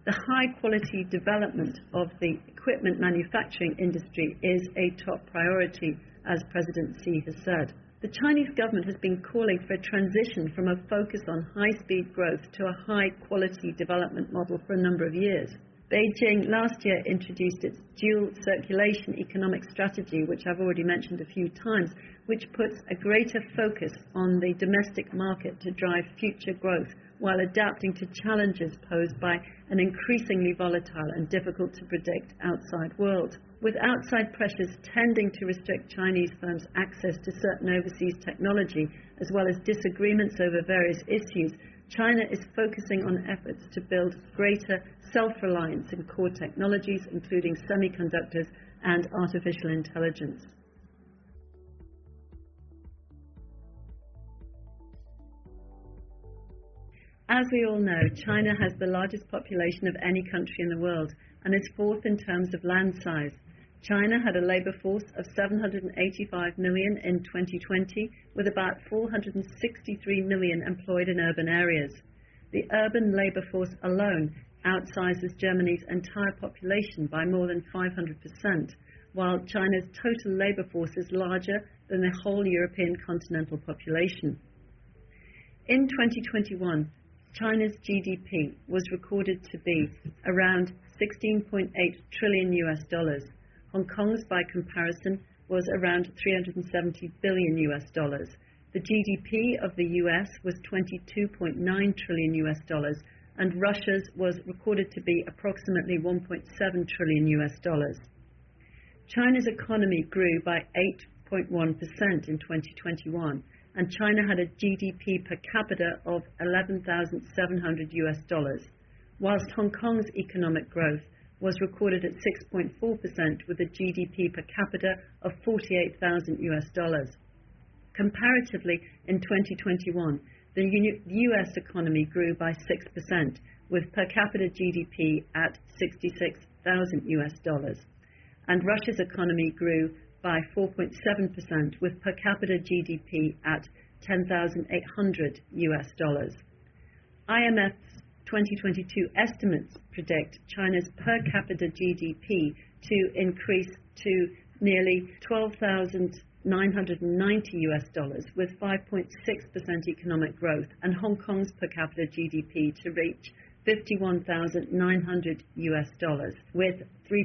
The high-quality development of the equipment manufacturing industry is a top priority, as President Xi has said. The Chinese government has been calling for a transition from a focus on high-speed growth to a high-quality development model for a number of years. Beijing last year introduced its dual circulation economic strategy, which I've already mentioned a few times, which puts a greater focus on the domestic market to drive future growth while adapting to challenges posed by an increasingly volatile and difficult to predict outside world. With outside pressures tending to restrict Chinese firms' access to certain overseas technology, as well as disagreements over various issues, China is focusing on efforts to build greater self-reliance in core technologies, including semiconductors and artificial intelligence. As we all know, China has the largest population of any country in the world and is fourth in terms of land size. China had a labour force of 785 million in 2020, with about 463 million employed in urban areas. The urban labour force alone outsizes Germany's entire population by more than 500%, while China's total labour force is larger than the whole European continental population. In 2021, China's GDP was recorded to be around $16.8 trillion US dollars. Hong Kong's, by comparison, was around $370 billion US dollars. The GDP of the US was $22.9 trillion US dollars, and Russia's was recorded to be approximately $1.7 trillion US dollars. China's economy grew by 8.1% in 2021, and China had a GDP per capita of 11,700 US dollars, whilst Hong Kong's economic growth was recorded at 6.4% with a GDP per capita of 48,000 US dollars. Comparatively, in 2021, the US economy grew by 6%, with per capita GDP at 66,000 US dollars, and Russia's economy grew by 4.7%, with per capita GDP at 10,800 US dollars. IMF's 2022 estimates predict China's per capita GDP to increase to nearly 12,990 US dollars, with 5.6% economic growth, and Hong Kong's per capita GDP to reach 51,900 US dollars, with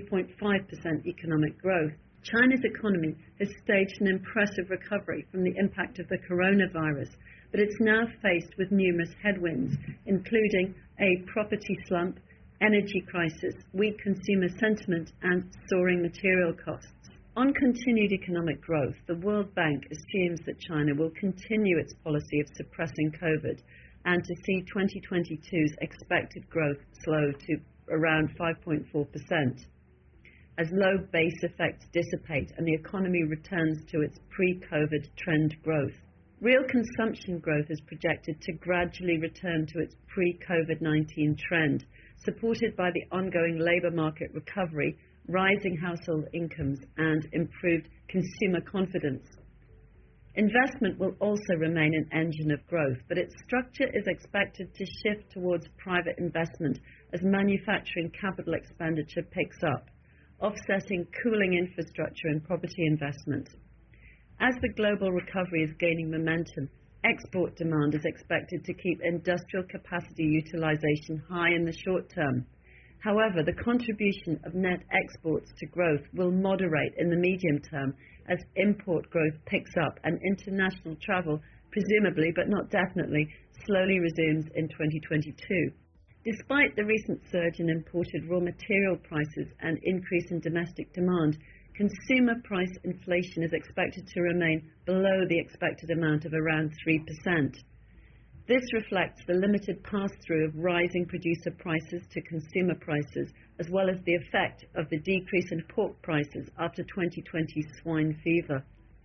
3.5% economic growth. China's economy has staged an impressive recovery from the impact of the coronavirus, but it's now faced with numerous headwinds, including a property slump, energy crisis, weak consumer sentiment, and soaring material costs. On continued economic growth, the World Bank assumes that China will continue its policy of suppressing COVID and to see 2022's expected growth slow to around 5.4%. as low base effects dissipate and the economy returns to its pre-COVID trend growth. Real consumption growth is projected to gradually return to its pre-COVID-19 trend, supported by the ongoing labour market recovery, rising household incomes, and improved consumer confidence. Investment will also remain an engine of growth, but its structure is expected to shift towards private investment as manufacturing capital expenditure picks up, offsetting cooling infrastructure and property investment. As the global recovery is gaining momentum, export demand is expected to keep industrial capacity utilization high in the short term. However, the contribution of net exports to growth will moderate in the medium term as import growth picks up and international travel, presumably but not definitely, slowly resumes in 2022. Despite the recent surge in imported raw material prices and increase in domestic demand, consumer price inflation is expected to remain below the expected amount of around 3%. This reflects the limited pass-through of rising producer prices to consumer prices, as well as the effect of the decrease in pork prices after 2020 swine fever.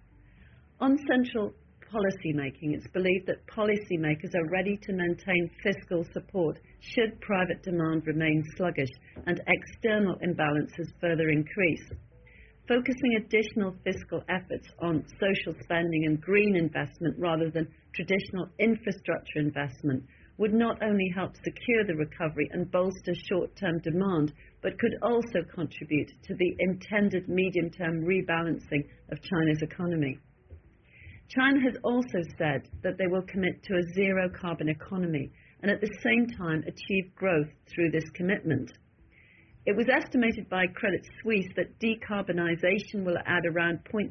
On central policy making, it's believed that policymakers are ready to maintain fiscal support should private demand remain sluggish and external imbalances further increase. Focusing additional fiscal efforts on social spending and green investment rather than traditional infrastructure investment would not only help secure the recovery and bolster short-term demand, but could also contribute to the intended medium-term rebalancing of China's economy. China has also said that they will commit to a zero-carbon economy and at the same time achieve growth through this commitment. It was estimated by Credit Suisse that decarbonisation will add around 0.6%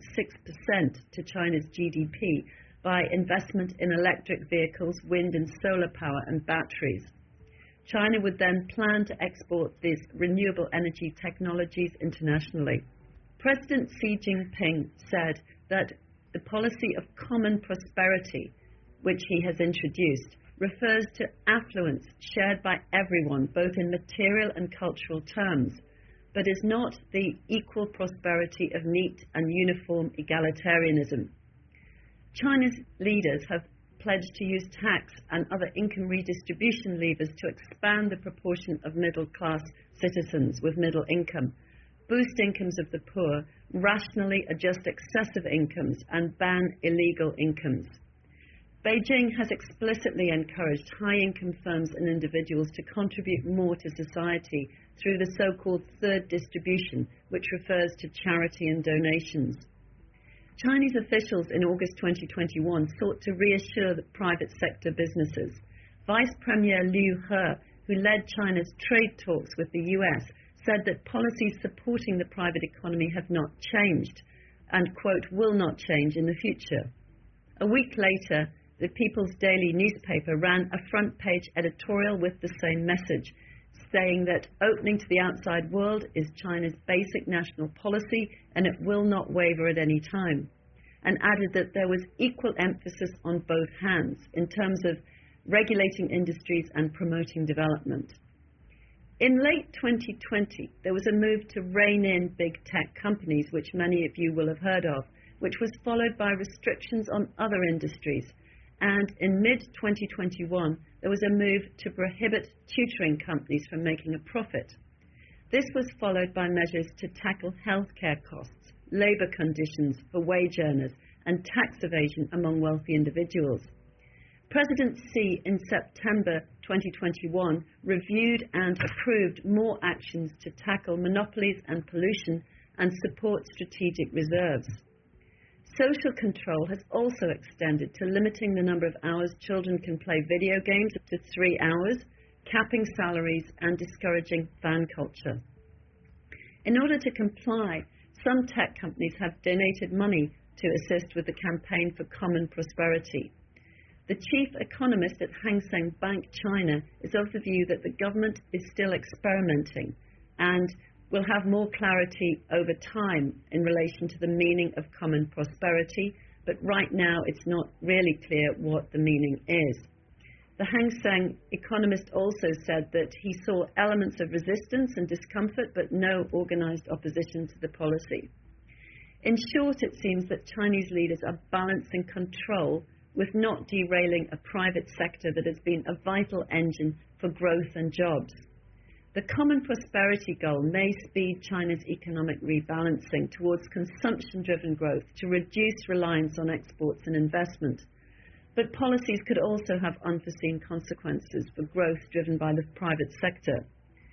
to China's GDP by investment in electric vehicles, wind and solar power and batteries. China would then plan to export these renewable energy technologies internationally. President Xi Jinping said that the policy of common prosperity, which he has introduced, refers to affluence shared by everyone, both in material and cultural terms, but is not the equal prosperity of neat and uniform egalitarianism. China's leaders have pledged to use tax and other income redistribution levers to expand the proportion of middle-class citizens with middle income, boost incomes of the poor, rationally adjust excessive incomes, and ban illegal incomes. Beijing has explicitly encouraged high-income firms and individuals to contribute more to society through the so-called third distribution, which refers to charity and donations. Chinese officials in August 2021 sought to reassure the private sector businesses. Vice Premier Liu He, who led China's trade talks with the US, said that policies supporting the private economy have not changed and, quote, will not change in the future. A week later, the People's Daily newspaper ran a front-page editorial with the same message, saying that opening to the outside world is China's basic national policy and it will not waver at any time, and added that there was equal emphasis on both hands in terms of regulating industries and promoting development. In late 2020, there was a move to rein in big tech companies, which many of you will have heard of, which was followed by restrictions on other industries. And in mid-2021, there was a move to prohibit tutoring companies from making a profit. This was followed by measures to tackle healthcare costs, labour conditions for wage earners, and tax evasion among wealthy individuals. President Xi, in September 2021, reviewed and approved more actions to tackle monopolies and pollution and support strategic reserves. Social control has also extended to limiting the number of hours children can play video games to 3 hours, capping salaries, and discouraging fan culture. In order to comply, some tech companies have donated money to assist with the campaign for common prosperity. The chief economist at Hang Seng Bank China is of the view that the government is still experimenting and will have more clarity over time in relation to the meaning of common prosperity, but right now it's not really clear what the meaning is. The Hang Seng economist also said that he saw elements of resistance and discomfort, but no organized opposition to the policy. In short, it seems that Chinese leaders are balancing control with not derailing a private sector that has been a vital engine for growth and jobs. The common prosperity goal may speed China's economic rebalancing towards consumption-driven growth to reduce reliance on exports and investment. But policies could also have unforeseen consequences for growth driven by the private sector.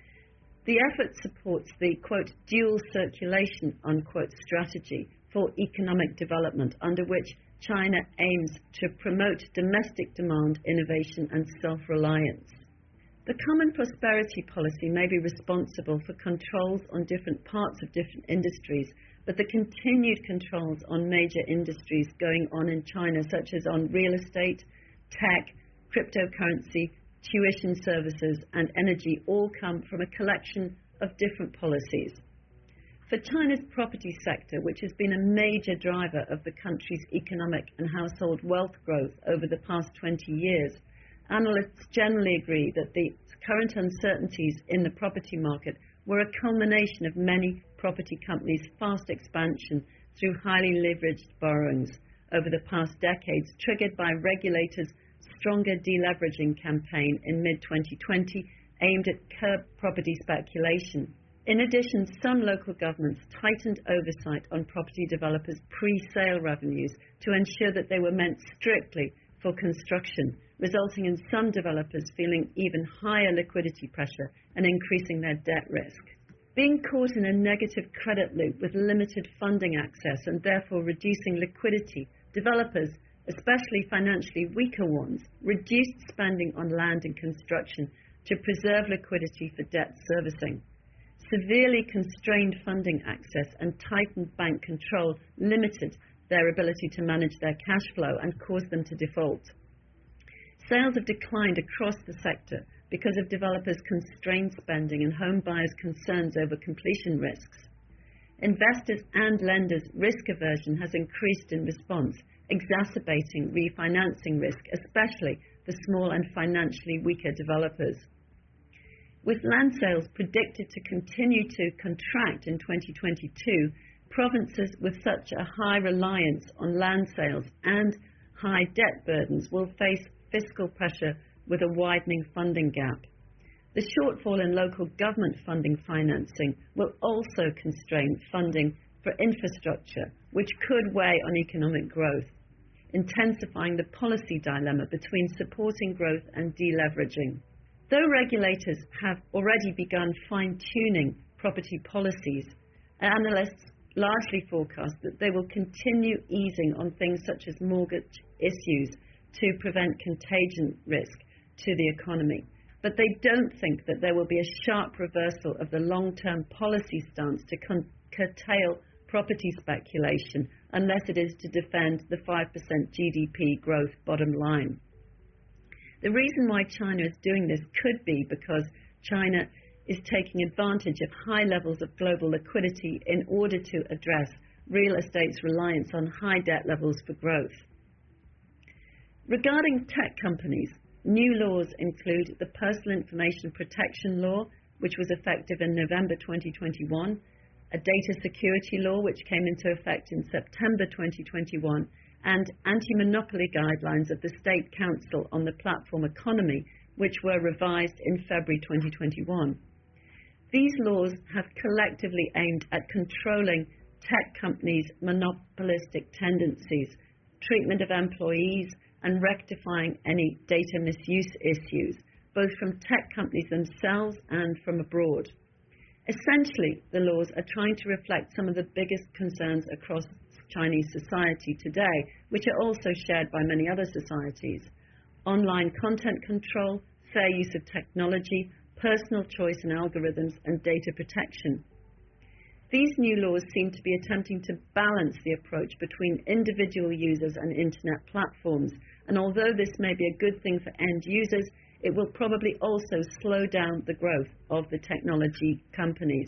The effort supports the, quote, dual circulation, unquote, strategy for economic development, under which China aims to promote domestic demand, innovation, and self-reliance. The common prosperity policy may be responsible for controls on different parts of different industries, but the continued controls on major industries going on in China, such as on real estate, tech, cryptocurrency, tuition services, and energy, all come from a collection of different policies. For China's property sector, which has been a major driver of the country's economic and household wealth growth over the past 20 years, analysts generally agree that the current uncertainties in the property market were a culmination of many property companies' fast expansion through highly leveraged borrowings over the past decades, triggered by regulators' stronger deleveraging campaign in mid-2020 aimed at curb property speculation. In addition, some local governments tightened oversight on property developers' pre-sale revenues to ensure that they were meant strictly for construction, resulting in some developers feeling even higher liquidity pressure and increasing their debt risk. Being caught in a negative credit loop with limited funding access and therefore reducing liquidity, developers, especially financially weaker ones, reduced spending on land and construction to preserve liquidity for debt servicing. Severely constrained funding access and tightened bank control limited their ability to manage their cash flow and caused them to default. Sales have declined across the sector because of developers' constrained spending and home buyers' concerns over completion risks. Investors' and lenders' risk aversion has increased in response, exacerbating refinancing risk, especially for small and financially weaker developers. With land sales predicted to continue to contract in 2022, provinces with such a high reliance on land sales and high debt burdens will face fiscal pressure with a widening funding gap. The shortfall in local government funding financing will also constrain funding for infrastructure, which could weigh on economic growth, intensifying the policy dilemma between supporting growth and deleveraging. Though regulators have already begun fine-tuning property policies, analysts largely forecast that they will continue easing on things such as mortgage issues to prevent contagion risk to the economy. But they don't think that there will be a sharp reversal of the long-term policy stance to curtail property speculation unless it is to defend the 5% GDP growth bottom line. The reason why China is doing this could be because China is taking advantage of high levels of global liquidity in order to address real estate's reliance on high debt levels for growth. Regarding tech companies, new laws include the Personal Information Protection Law, which was effective in November 2021, a data security law which came into effect in September 2021, and anti-monopoly guidelines of the State Council on the Platform Economy, which were revised in February 2021. These laws have collectively aimed at controlling tech companies' monopolistic tendencies, treatment of employees, and rectifying any data misuse issues, both from tech companies themselves and from abroad. Essentially, the laws are trying to reflect some of the biggest concerns across Chinese society today, which are also shared by many other societies: online content control, fair use of technology, personal choice in algorithms, and data protection. These new laws seem to be attempting to balance the approach between individual users and internet platforms, and although this may be a good thing for end users, it will probably also slow down the growth of the technology companies.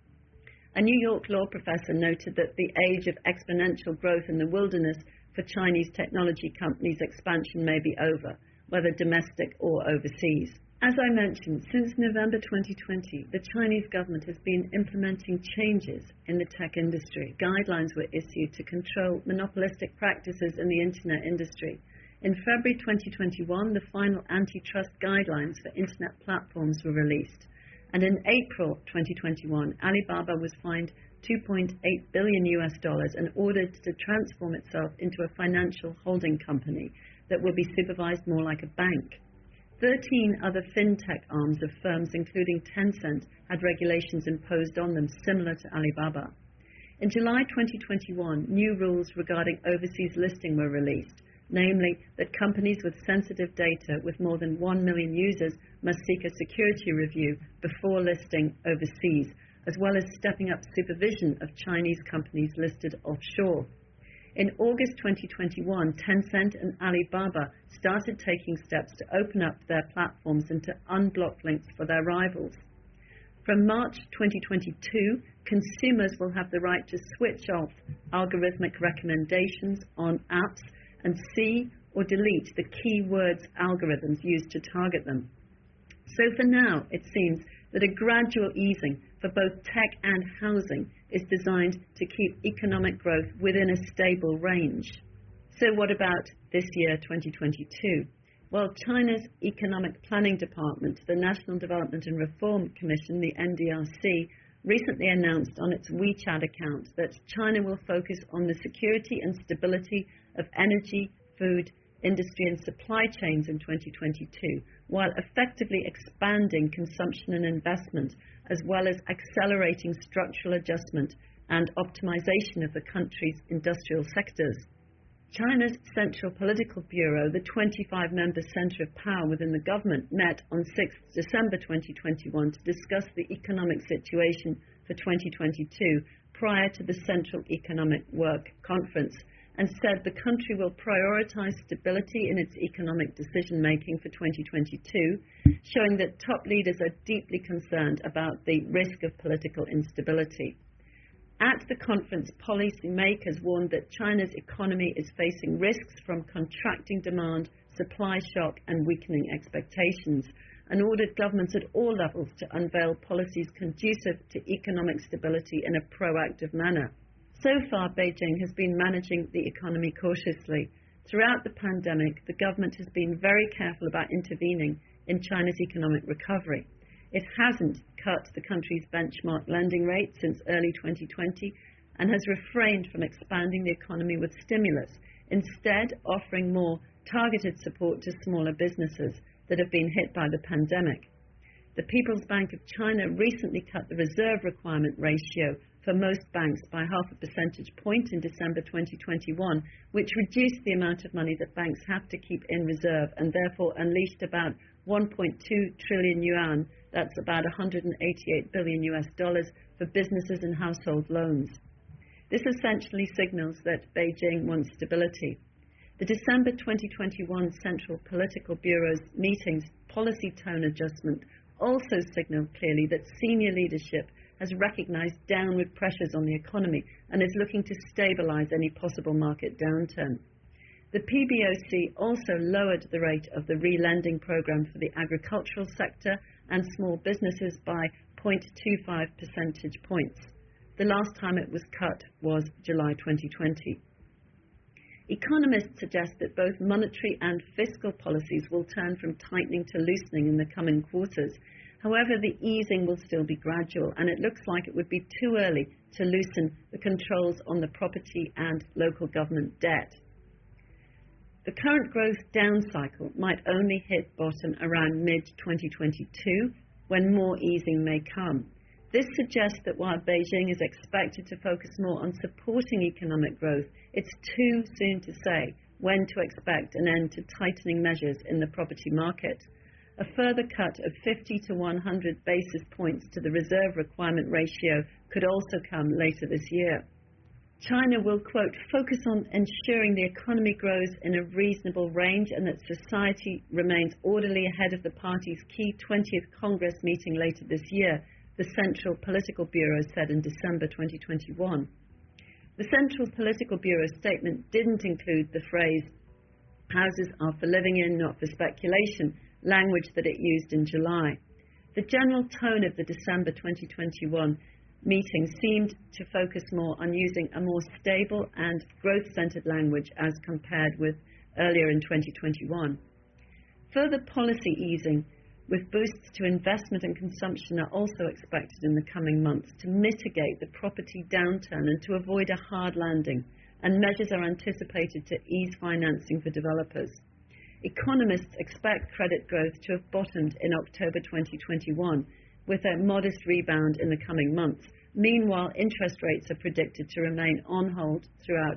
A New York law professor noted that the age of exponential growth in the wilderness for Chinese technology companies' expansion may be over, whether domestic or overseas. As I mentioned, since November 2020, the Chinese government has been implementing changes in the tech industry. Guidelines were issued to control monopolistic practices in the internet industry. In February 2021, the final antitrust guidelines for internet platforms were released. And in April 2021, Alibaba was fined $2.8 billion and ordered to transform itself into a financial holding company that will be supervised more like a bank. 13 other fintech arms of firms, including Tencent, had regulations imposed on them similar to Alibaba. In July 2021, new rules regarding overseas listing were released, namely that companies with sensitive data with more than 1 million users must seek a security review before listing overseas, as well as stepping up supervision of Chinese companies listed offshore. In August 2021, Tencent and Alibaba started taking steps to open up their platforms and to unblock links for their rivals. From March 2022, consumers will have the right to switch off algorithmic recommendations on apps and see or delete the keywords algorithms used to target them. So for now, it seems that a gradual easing for both tech and housing is designed to keep economic growth within a stable range. So what about this year, 2022? Well, China's Economic Planning Department, the National Development and Reform Commission, the NDRC, recently announced on its WeChat account that China will focus on the security and stability of energy, food, industry and supply chains in 2022, while effectively expanding consumption and investment, as well as accelerating structural adjustment and optimization of the country's industrial sectors. China's Central Political Bureau, the 25-member center of power within the government, met on 6 December 2021 to discuss the economic situation for 2022 prior to the Central Economic Work Conference, and said the country will prioritize stability in its economic decision-making for 2022, showing that top leaders are deeply concerned about the risk of political instability. At the conference, policymakers warned that China's economy is facing risks from contracting demand, supply shock, and weakening expectations, and ordered governments at all levels to unveil policies conducive to economic stability in a proactive manner. So far, Beijing has been managing the economy cautiously. Throughout the pandemic, the government has been very careful about intervening in China's economic recovery. It hasn't cut the country's benchmark lending rate since early 2020 and has refrained from expanding the economy with stimulus, instead offering more targeted support to smaller businesses that have been hit by the pandemic. The People's Bank of China recently cut the reserve requirement ratio for most banks by 0.5 percentage point in December 2021, which reduced the amount of money that banks have to keep in reserve and therefore unleashed about 1.2 trillion yuan, that's about $188 billion for businesses and household loans. This essentially signals that Beijing wants stability. The December 2021 Central Political Bureau's meeting's policy tone adjustment also signaled clearly that senior leadership has recognized downward pressures on the economy and is looking to stabilize any possible market downturn. The PBOC also lowered the rate of the re-lending program for the agricultural sector and small businesses by 0.25 percentage points. The last time it was cut was July 2020. Economists suggest that both monetary and fiscal policies will turn from tightening to loosening in the coming quarters. However, the easing will still be gradual, and it looks like it would be too early to loosen the controls on the property and local government debt. The current growth down cycle might only hit bottom around mid-2022, when more easing may come. This suggests that while Beijing is expected to focus more on supporting economic growth, it's too soon to say when to expect an end to tightening measures in the property market. A further cut of 50 to 100 basis points to the reserve requirement ratio could also come later this year. China will, quote, focus on ensuring the economy grows in a reasonable range and that society remains orderly ahead of the party's key 20th Congress meeting later this year, the Central Political Bureau said in December 2021. The Central Political Bureau statement didn't include the phrase, houses are for living in, not for speculation, language that it used in July. The general tone of the December 2021 meeting seemed to focus more on using a more stable and growth-centered language as compared with earlier in 2021. Further policy easing with boosts to investment and consumption are also expected in the coming months to mitigate the property downturn and to avoid a hard landing, and measures are anticipated to ease financing for developers. Economists expect credit growth to have bottomed in October 2021, with a modest rebound in the coming months. Meanwhile, interest rates are predicted to remain on hold throughout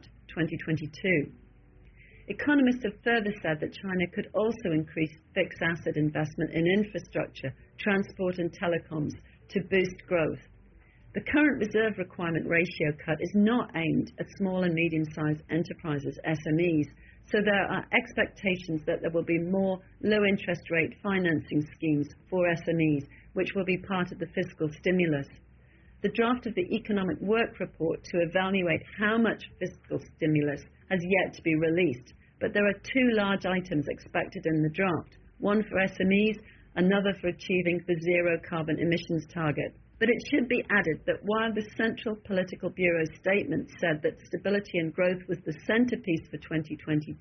2022. Economists have further said that China could also increase fixed asset investment in infrastructure, transport and telecoms to boost growth. The current reserve requirement ratio cut is not aimed at small and medium-sized enterprises, SMEs, so there are expectations that there will be more low-interest rate financing schemes for SMEs, which will be part of the fiscal stimulus. The draft of the Economic Work Report to evaluate how much fiscal stimulus has yet to be released, but there are two large items expected in the draft, one for SMEs, another for achieving the zero carbon emissions target. But it should be added that while the Central Political Bureau's statement said that stability and growth was the centerpiece for 2022,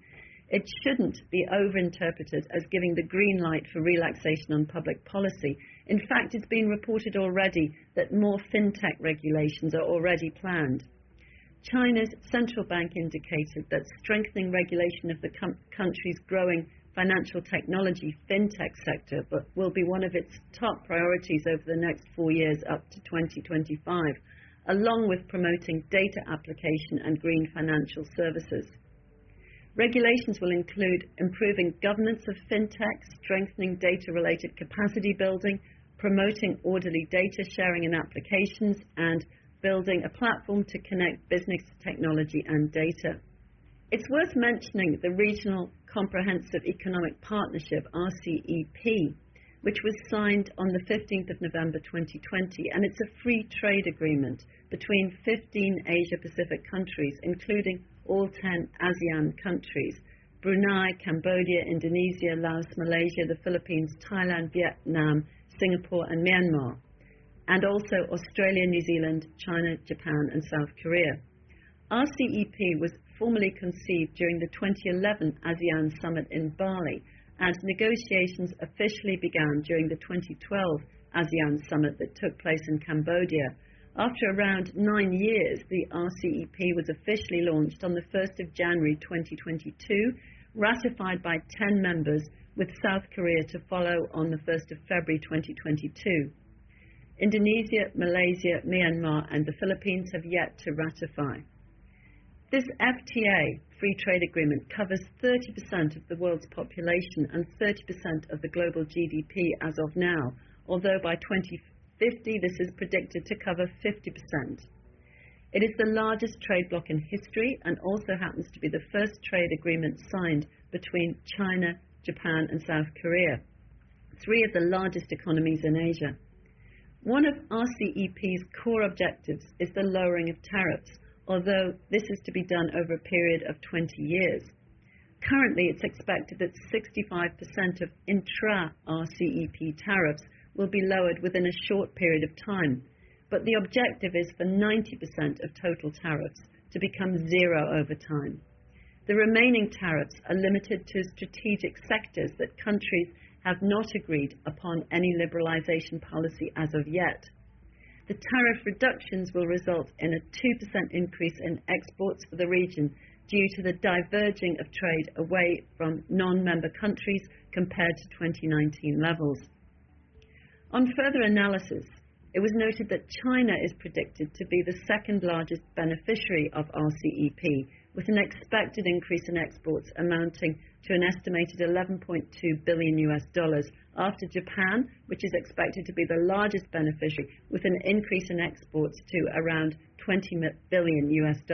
it shouldn't be overinterpreted as giving the green light for relaxation on public policy. In fact, it's been reported already that more fintech regulations are already planned. China's central bank indicated that strengthening regulation of the country's growing financial technology fintech sector will be one of its top priorities over the next 4 years up to 2025, along with promoting data application and green financial services. Regulations will include improving governance of fintech, strengthening data-related capacity building, promoting orderly data sharing and applications, and building a platform to connect business technology and data. It's worth mentioning the Regional Comprehensive Economic Partnership, RCEP, which was signed on the 15th of November 2020, and it's a free trade agreement between 15 Asia-Pacific countries, including all 10 ASEAN countries: Brunei, Cambodia, Indonesia, Laos, Malaysia, the Philippines, Thailand, Vietnam, Singapore and Myanmar, and also Australia, New Zealand, China, Japan and South Korea. RCEP was formally conceived during the 2011 ASEAN Summit in Bali, and negotiations officially began during the 2012 ASEAN Summit that took place in Cambodia. After around 9 years, the RCEP was officially launched on the 1st of January 2022, ratified by 10 members, with South Korea to follow on the 1st of February 2022. Indonesia, Malaysia, Myanmar and the Philippines have yet to ratify. This FTA, Free Trade Agreement, covers 30% of the world's population and 30% of the global GDP as of now, although by 2050 this is predicted to cover 50%. It is the largest trade bloc in history and also happens to be the first trade agreement signed between China, Japan and South Korea, 3 of the largest economies in Asia. One of RCEP's core objectives is the lowering of tariffs, although this is to be done over a period of 20 years. Currently, it's expected that 65% of intra-RCEP tariffs will be lowered within a short period of time, but the objective is for 90% of total tariffs to become zero over time. The remaining tariffs are limited to strategic sectors that countries have not agreed upon any liberalization policy as of yet. The tariff reductions will result in a 2% increase in exports for the region due to the diverging of trade away from non-member countries compared to 2019 levels. On further analysis, it was noted that China is predicted to be the second largest beneficiary of RCEP, with an expected increase in exports amounting to an estimated $11.2 billion after Japan, which is expected to be the largest beneficiary, with an increase in exports to around $20 billion.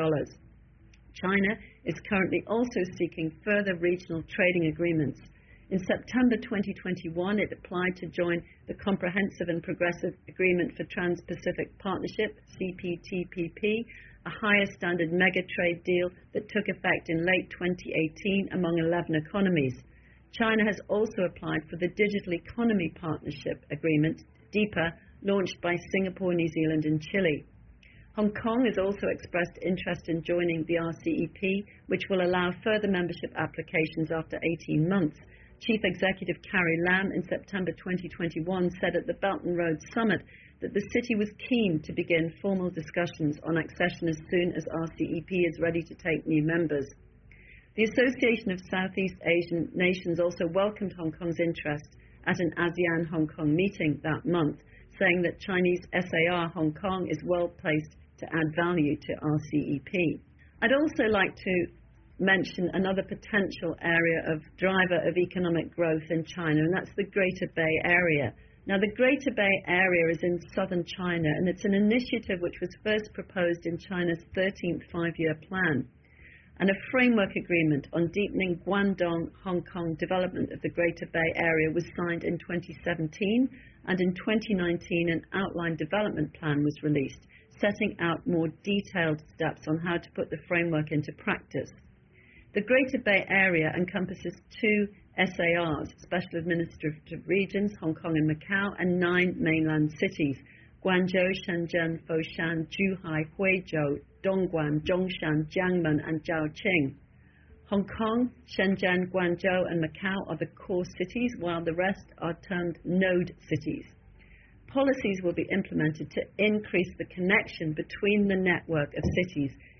China is currently also seeking further regional trading agreements. In September 2021, it applied to join the Comprehensive and Progressive Agreement for Trans-Pacific Partnership, CPTPP, a higher standard mega trade deal that took effect in late 2018 among 11 economies. China has also applied for the Digital Economy Partnership Agreement, DEPA, launched by Singapore, New Zealand and Chile. Hong Kong has also expressed interest in joining the RCEP, which will allow further membership applications after 18 months. Chief Executive Carrie Lam in September 2021 said at the Belt and Road Summit that the city was keen to begin formal discussions on accession as soon as RCEP is ready to take new members. The Association of Southeast Asian Nations also welcomed Hong Kong's interest at an ASEAN Hong Kong meeting that month, saying that Chinese SAR Hong Kong is well placed to add value to RCEP. I'd also like to mention another potential area of driver of economic growth in China, and that's the Greater Bay Area. Now, the Greater Bay Area is in southern China, and it's an initiative which was first proposed in China's 13th five-year plan. And a framework agreement on deepening Guangdong-Hong Kong development of the Greater Bay Area was signed in 2017, and in 2019 an outline development plan was released, setting out more detailed steps on how to put the framework into practice. The Greater Bay Area encompasses 2 SARs, Special Administrative Regions, Hong Kong and Macau, and 9 mainland cities, Guangzhou, Shenzhen, Foshan, Zhuhai, Huizhou, Dongguan, Zhongshan, Jiangmen and Zhaoqing. Hong Kong, Shenzhen, Guangzhou and Macau are the core cities, while the rest are termed node cities. Policies will be implemented to increase the connection between the network of cities,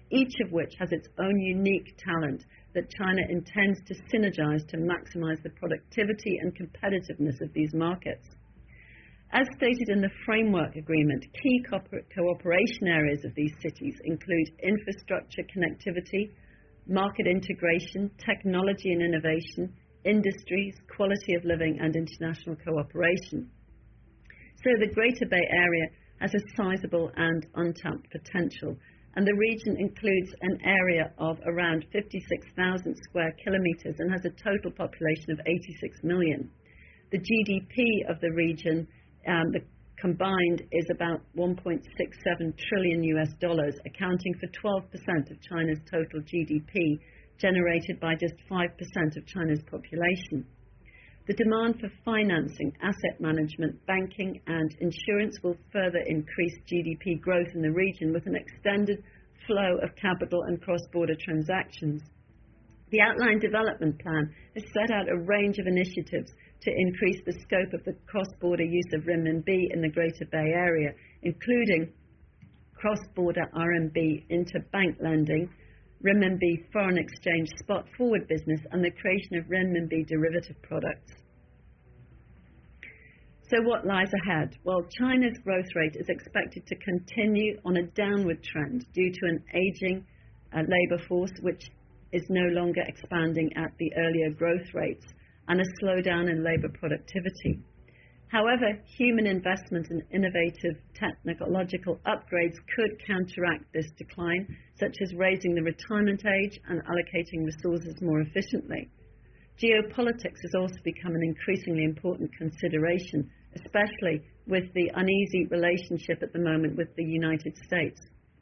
each of which has its own unique talent that China intends to synergize to maximize the productivity and competitiveness of these markets. As stated in the framework agreement, key cooperation areas of these cities include infrastructure connectivity, market integration, technology and innovation, industries, quality of living, and international cooperation. So the Greater Bay Area has a sizable and untapped potential, and the region includes an area of around 56,000 square kilometers and has a total population of 86 million. The GDP of the region, the combined, is about $1.67 trillion US, accounting for 12% of China's total GDP, generated by just 5% of China's population. The demand for financing, asset management, banking and insurance will further increase GDP growth in the region with an extended flow of capital and cross-border transactions. The outlined development plan has set out a range of initiatives to increase the scope of the cross-border use of renminbi in the Greater Bay Area, including cross-border RMB interbank lending, renminbi foreign exchange spot forward business, and the creation of renminbi derivative products. So what lies ahead? Well, China's growth rate is expected to continue on a downward trend due to an aging labour force, which is no longer expanding at the earlier growth rates, and a slowdown in labour productivity. However, human investment in innovative technological upgrades could counteract this decline, such as raising the retirement age and allocating resources more efficiently. Geopolitics has also become an increasingly important consideration, especially with the uneasy relationship at the moment with the United States.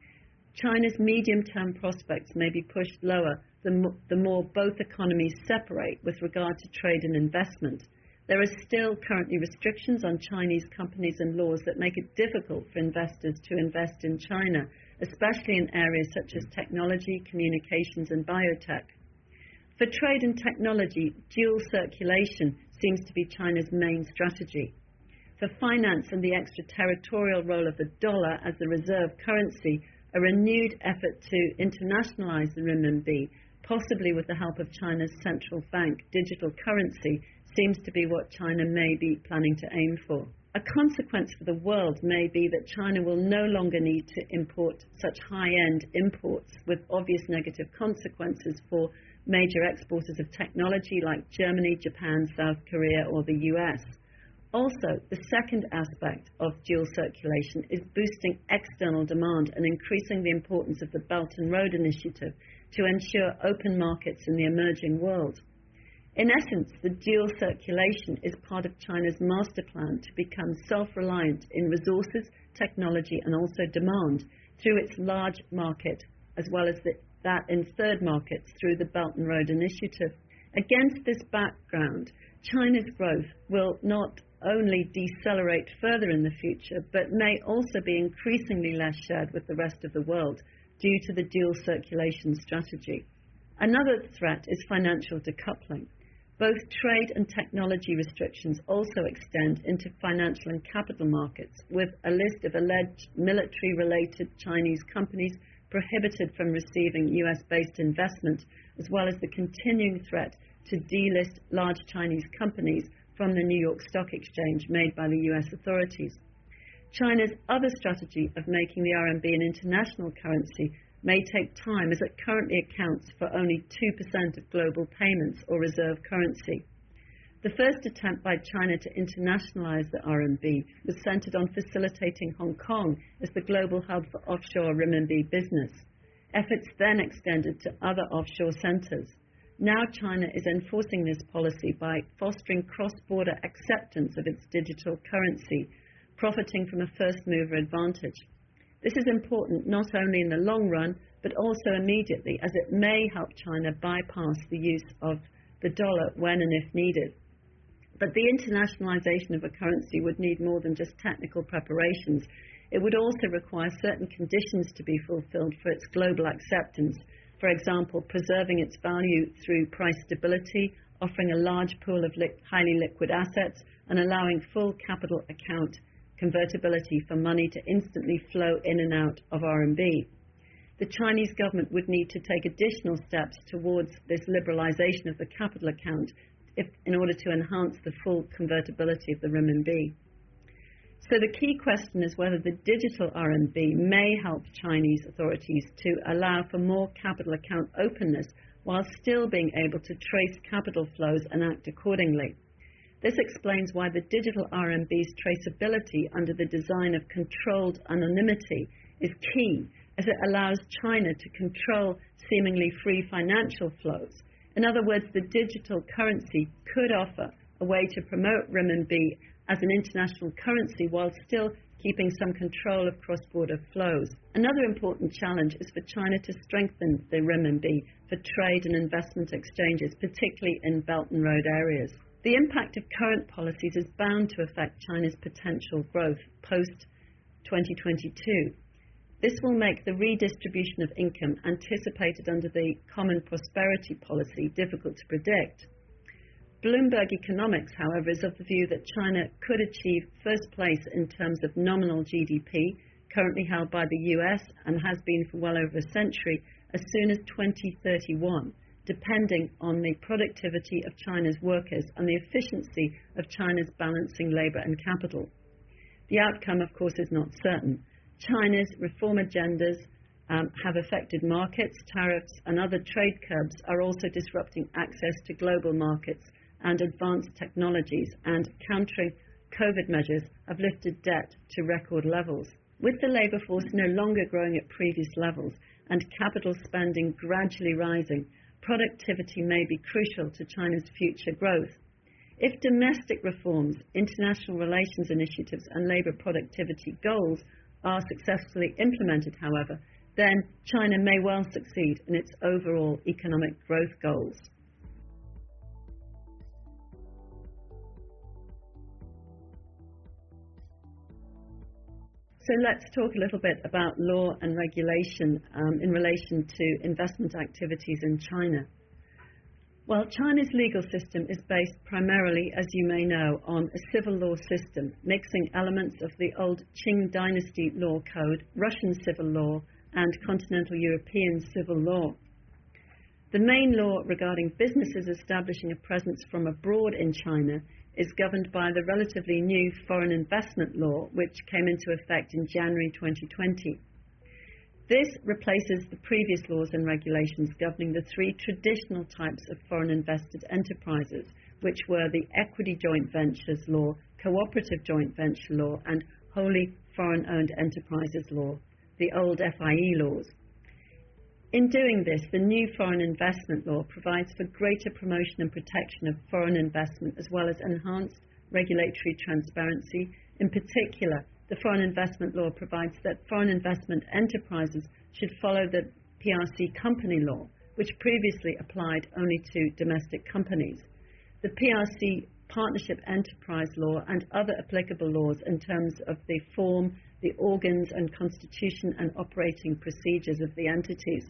China's medium-term prospects may be pushed lower the more both economies separate with regard to trade and investment. There are still currently restrictions on Chinese companies and laws that make it difficult for investors to invest in China, especially in areas such as technology, communications, and biotech. For trade and technology, dual circulation seems to be China's main strategy. For finance and the extraterritorial role of the dollar as the reserve currency, a renewed effort to internationalize the renminbi, possibly with the help of China's central bank digital currency, seems to be what China may be planning to aim for. A consequence for the world may be that China will no longer need to import such high-end imports, with obvious negative consequences for major exporters of technology like Germany, Japan, South Korea, or the US. Also, the second aspect of dual circulation is boosting external demand and increasing the importance of the Belt and Road Initiative to ensure open markets in the emerging world. In essence, the dual circulation is part of China's master plan to become self-reliant in resources, technology, and also demand through its large market, as well as that in third markets through the Belt and Road Initiative. Against this background, China's growth will not only decelerate further in the future, but may also be increasingly less shared with the rest of the world due to the dual circulation strategy. Another threat is financial decoupling. Both trade and technology restrictions also extend into financial and capital markets, with a list of alleged military-related Chinese companies prohibited from receiving US-based investment, as well as the continuing threat to delist large Chinese companies from the New York Stock Exchange made by the US authorities. China's other strategy of making the RMB an international currency may take time, as it currently accounts for only 2% of global payments or reserve currency. The first attempt by China to internationalize the RMB was centered on facilitating Hong Kong as the global hub for offshore renminbi business. Efforts then extended to other offshore centers. Now China is enforcing this policy by fostering cross-border acceptance of its digital currency, profiting from a first-mover advantage. This is important not only in the long run, but also immediately, as it may help China bypass the use of the dollar when and if needed. But the internationalization of a currency would need more than just technical preparations. It would also require certain conditions to be fulfilled for its global acceptance. For example, preserving its value through price stability, offering a large pool of highly liquid assets, and allowing full capital account convertibility for money to instantly flow in and out of RMB. the Chinese government would need to take additional steps towards this liberalization of the capital account in order to enhance the full convertibility of the renminbi. So the key question is whether the digital RMB may help Chinese authorities to allow for more capital account openness while still being able to trace capital flows and act accordingly. This explains why the digital RMB's traceability under the design of controlled anonymity is key, as it allows China to control seemingly free financial flows. In other words, the digital currency could offer a way to promote renminbi as an international currency while still keeping some control of cross-border flows. Another important challenge is for China to strengthen the renminbi for trade and investment exchanges, particularly in Belt and Road areas. The impact of current policies is bound to affect China's potential growth post-2022. This will make the redistribution of income anticipated under the Common Prosperity Policy difficult to predict. Bloomberg Economics, however, is of the view that China could achieve first place in terms of nominal GDP, currently held by the US and has been for well over a century, as soon as 2031, depending on the productivity of China's workers and the efficiency of China's balancing labor and capital. The outcome, of course, is not certain. China's reform agendas have affected markets, tariffs, and other trade curbs are also disrupting access to global markets and advanced technologies, and countering COVID measures have lifted debt to record levels. With the labour force no longer growing at previous levels and capital spending gradually rising, productivity may be crucial to China's future growth. If domestic reforms, international relations initiatives, and labour productivity goals are successfully implemented, however, then China may well succeed in its overall economic growth goals. So let's talk a little bit about law and regulation in relation to investment activities in China. Well, China's legal system is based primarily, as you may know, on a civil law system, mixing elements of the old Qing dynasty law code, Russian civil law, and continental European civil law. The main law regarding businesses establishing a presence from abroad in China is governed by the relatively new Foreign Investment Law, which came into effect in January 2020. This replaces the previous laws and regulations governing the three traditional types of foreign invested enterprises, which were the Equity Joint Ventures Law, Cooperative Joint Venture Law, and Wholly Foreign-Owned Enterprises Law, the old FIE laws. In doing this, the new Foreign Investment Law provides for greater promotion and protection of foreign investment, as well as enhanced regulatory transparency. In particular, the Foreign Investment Law provides that foreign investment enterprises should follow the PRC company law, which previously applied only to domestic companies. The PRC partnership enterprise law and other applicable laws in terms of the form, the organs and constitution and operating procedures of the entities.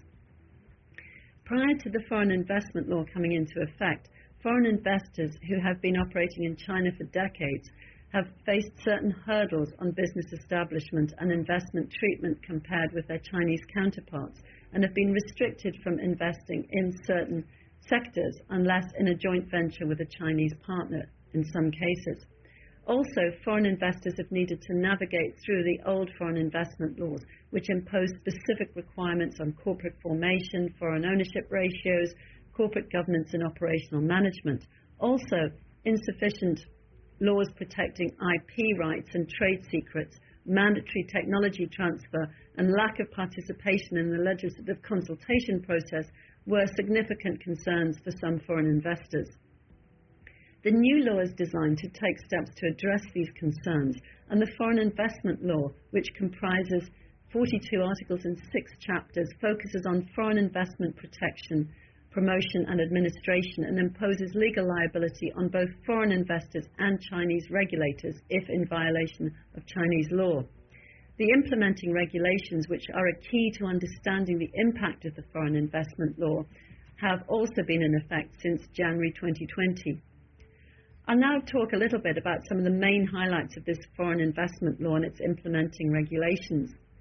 Prior to the Foreign Investment Law coming into effect, foreign investors who have been operating in China for decades have faced certain hurdles on business establishment and investment treatment compared with their Chinese counterparts, and have been restricted from investing in certain sectors unless in a joint venture with a Chinese partner in some cases. Also, foreign investors have needed to navigate through the old foreign investment laws, which impose specific requirements on corporate formation, foreign ownership ratios, corporate governance and operational management. Also, insufficient laws protecting IP rights and trade secrets, mandatory technology transfer, and lack of participation in the legislative consultation process were significant concerns for some foreign investors. The new law is designed to take steps to address these concerns, and the Foreign Investment Law, which comprises 42 articles and 6 chapters, focuses on foreign investment protection, promotion and administration, and imposes legal liability on both foreign investors and Chinese regulators if in violation of Chinese law. The implementing regulations, which are a key to understanding the impact of the Foreign Investment Law, have also been in effect since January 2020. I'll now talk a little bit about some of the main highlights of this Foreign Investment Law and its implementing regulations.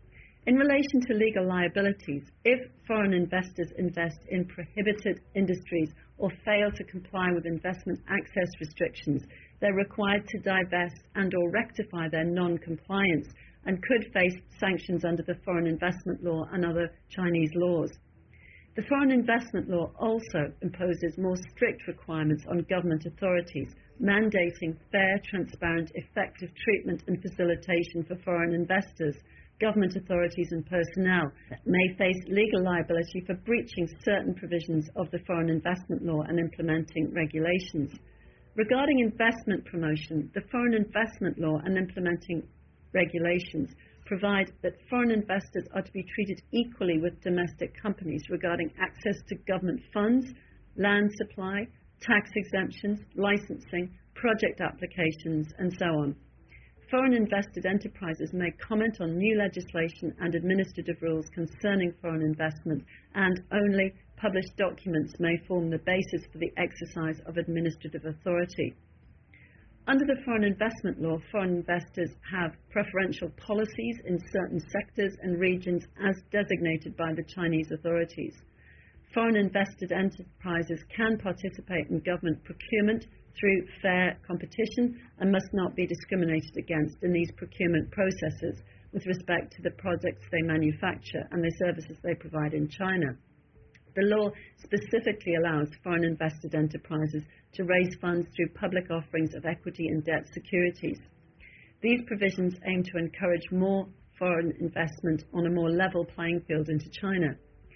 In relation to legal liabilities, if foreign investors invest in prohibited industries or fail to comply with investment access restrictions, they're required to divest and/or rectify their non-compliance and could face sanctions under the Foreign Investment Law and other Chinese laws. The Foreign Investment Law also imposes more strict requirements on government authorities, mandating fair, transparent, effective treatment and facilitation for foreign investors. Government authorities and personnel may face legal liability for breaching certain provisions of the Foreign Investment Law and implementing regulations. Regarding investment promotion, the Foreign Investment Law and implementing regulations provide that foreign investors are to be treated equally with domestic companies regarding access to government funds, land supply, tax exemptions, licensing, project applications, and so on. Foreign invested enterprises may comment on new legislation and administrative rules concerning foreign investment, and only published documents may form the basis for the exercise of administrative authority. Under the Foreign Investment Law, foreign investors have preferential policies in certain sectors and regions as designated by the Chinese authorities. Foreign invested enterprises can participate in government procurement through fair competition and must not be discriminated against in these procurement processes with respect to the products they manufacture and the services they provide in China. The law specifically allows foreign invested enterprises to raise funds through public offerings of equity and debt securities. These provisions aim to encourage more foreign investment on a more level playing field into China.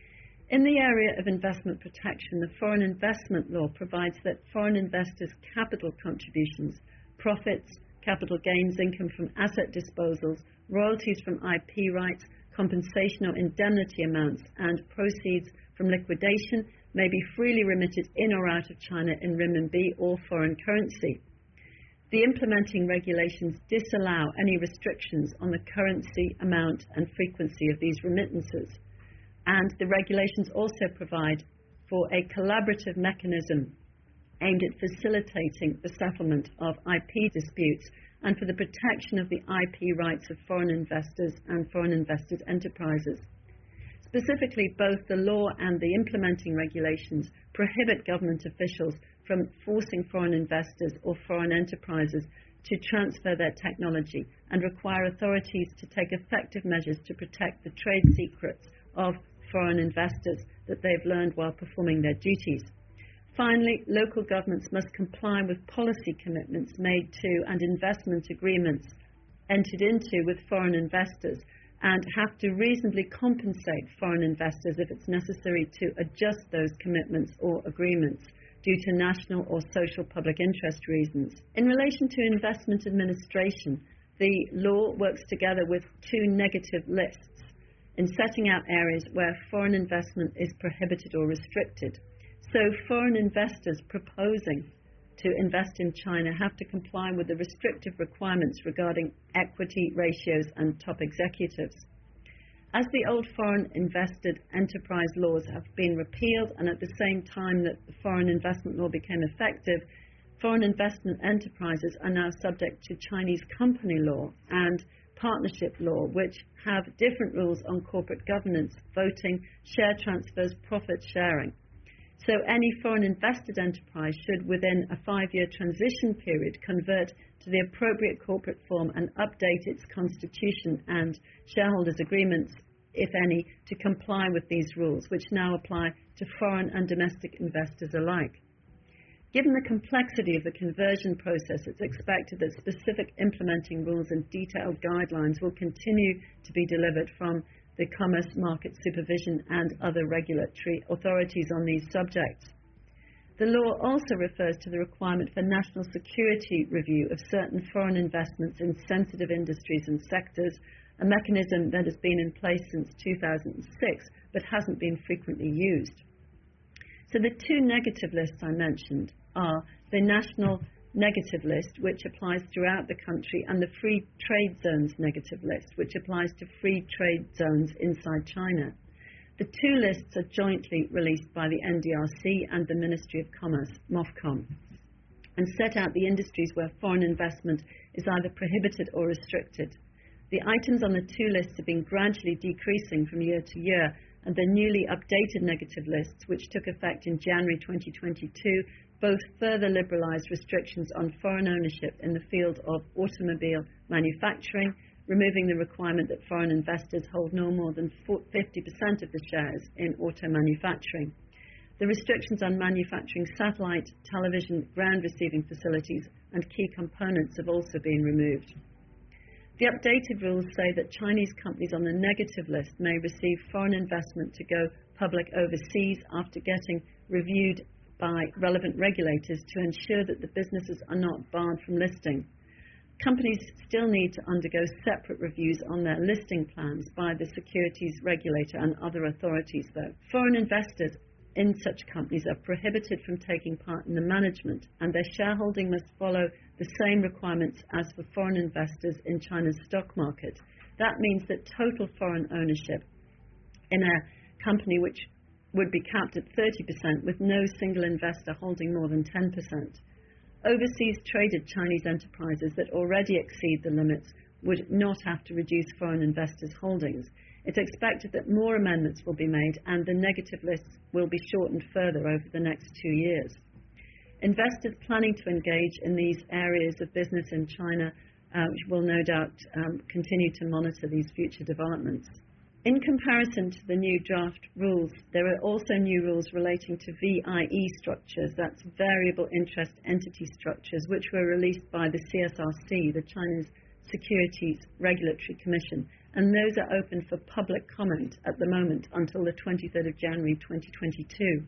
In the area of investment protection, the Foreign Investment Law provides that foreign investors' capital contributions, profits, capital gains, income from asset disposals, royalties from IP rights, compensation or indemnity amounts, and proceeds from liquidation may be freely remitted in or out of China in renminbi or foreign currency. The implementing regulations disallow any restrictions on the currency, amount, and frequency of these remittances. And the regulations also provide for a collaborative mechanism aimed at facilitating the settlement of IP disputes and for the protection of the IP rights of foreign investors and foreign invested enterprises. Specifically, both the law and the implementing regulations prohibit government officials from forcing foreign investors or foreign enterprises to transfer their technology and require authorities to take effective measures to protect the trade secrets of foreign investors that they've learned while performing their duties. Finally, local governments must comply with policy commitments made to and investment agreements entered into with foreign investors and have to reasonably compensate foreign investors if it's necessary to adjust those commitments or agreements due to national or social public interest reasons. In relation to investment administration, the law works together with two negative lists in setting out areas where foreign investment is prohibited or restricted. So foreign investors proposing to invest in China have to comply with the restrictive requirements regarding equity ratios and top executives. As the old foreign invested enterprise laws have been repealed and at the same time that the Foreign Investment Law became effective, foreign investment enterprises are now subject to Chinese company law and partnership law, which have different rules on corporate governance, voting, share transfers, profit sharing. So any foreign invested enterprise should, within a 5-year transition period, convert to the appropriate corporate form and update its constitution and shareholders' agreements, if any, to comply with these rules, which now apply to foreign and domestic investors alike. Given the complexity of the conversion process, it's expected that specific implementing rules and detailed guidelines will continue to be delivered from the Commerce Market Supervision and other regulatory authorities on these subjects. The law also refers to the requirement for national security review of certain foreign investments in sensitive industries and sectors, a mechanism that has been in place since 2006 but hasn't been frequently used. So the two negative lists I mentioned are the national negative list, which applies throughout the country, and the free trade zones negative list, which applies to free trade zones inside China. The two lists are jointly released by the NDRC and the Ministry of Commerce, MOFCOM, and set out the industries where foreign investment is either prohibited or restricted. The items on the 2 lists have been gradually decreasing from year to year, and the newly updated negative lists, which took effect in January 2022, both further liberalised restrictions on foreign ownership in the field of automobile manufacturing, removing the requirement that foreign investors hold no more than 50% of the shares in auto manufacturing. The restrictions on manufacturing satellite, television, ground receiving facilities and key components have also been removed. The updated rules say that Chinese companies on the negative list may receive foreign investment to go public overseas after getting reviewed by relevant regulators to ensure that the businesses are not barred from listing. Companies still need to undergo separate reviews on their listing plans by the securities regulator and other authorities, though. Foreign investors in such companies are prohibited from taking part in the management, and their shareholding must follow the same requirements as for foreign investors in China's stock market. That means that total foreign ownership in a company which would be capped at 30% with no single investor holding more than 10%. Overseas traded Chinese enterprises that already exceed the limits would not have to reduce foreign investors' holdings. It's expected that more amendments will be made and the negative lists will be shortened further over the next 2 years. Investors planning to engage in these areas of business in China will no doubt continue to monitor these future developments. In comparison to the new draft rules, there are also new rules relating to VIE structures, that's variable interest entity structures, which were released by the CSRC, the China's Securities Regulatory Commission, and those are open for public comment at the moment until the 23rd of January 2022.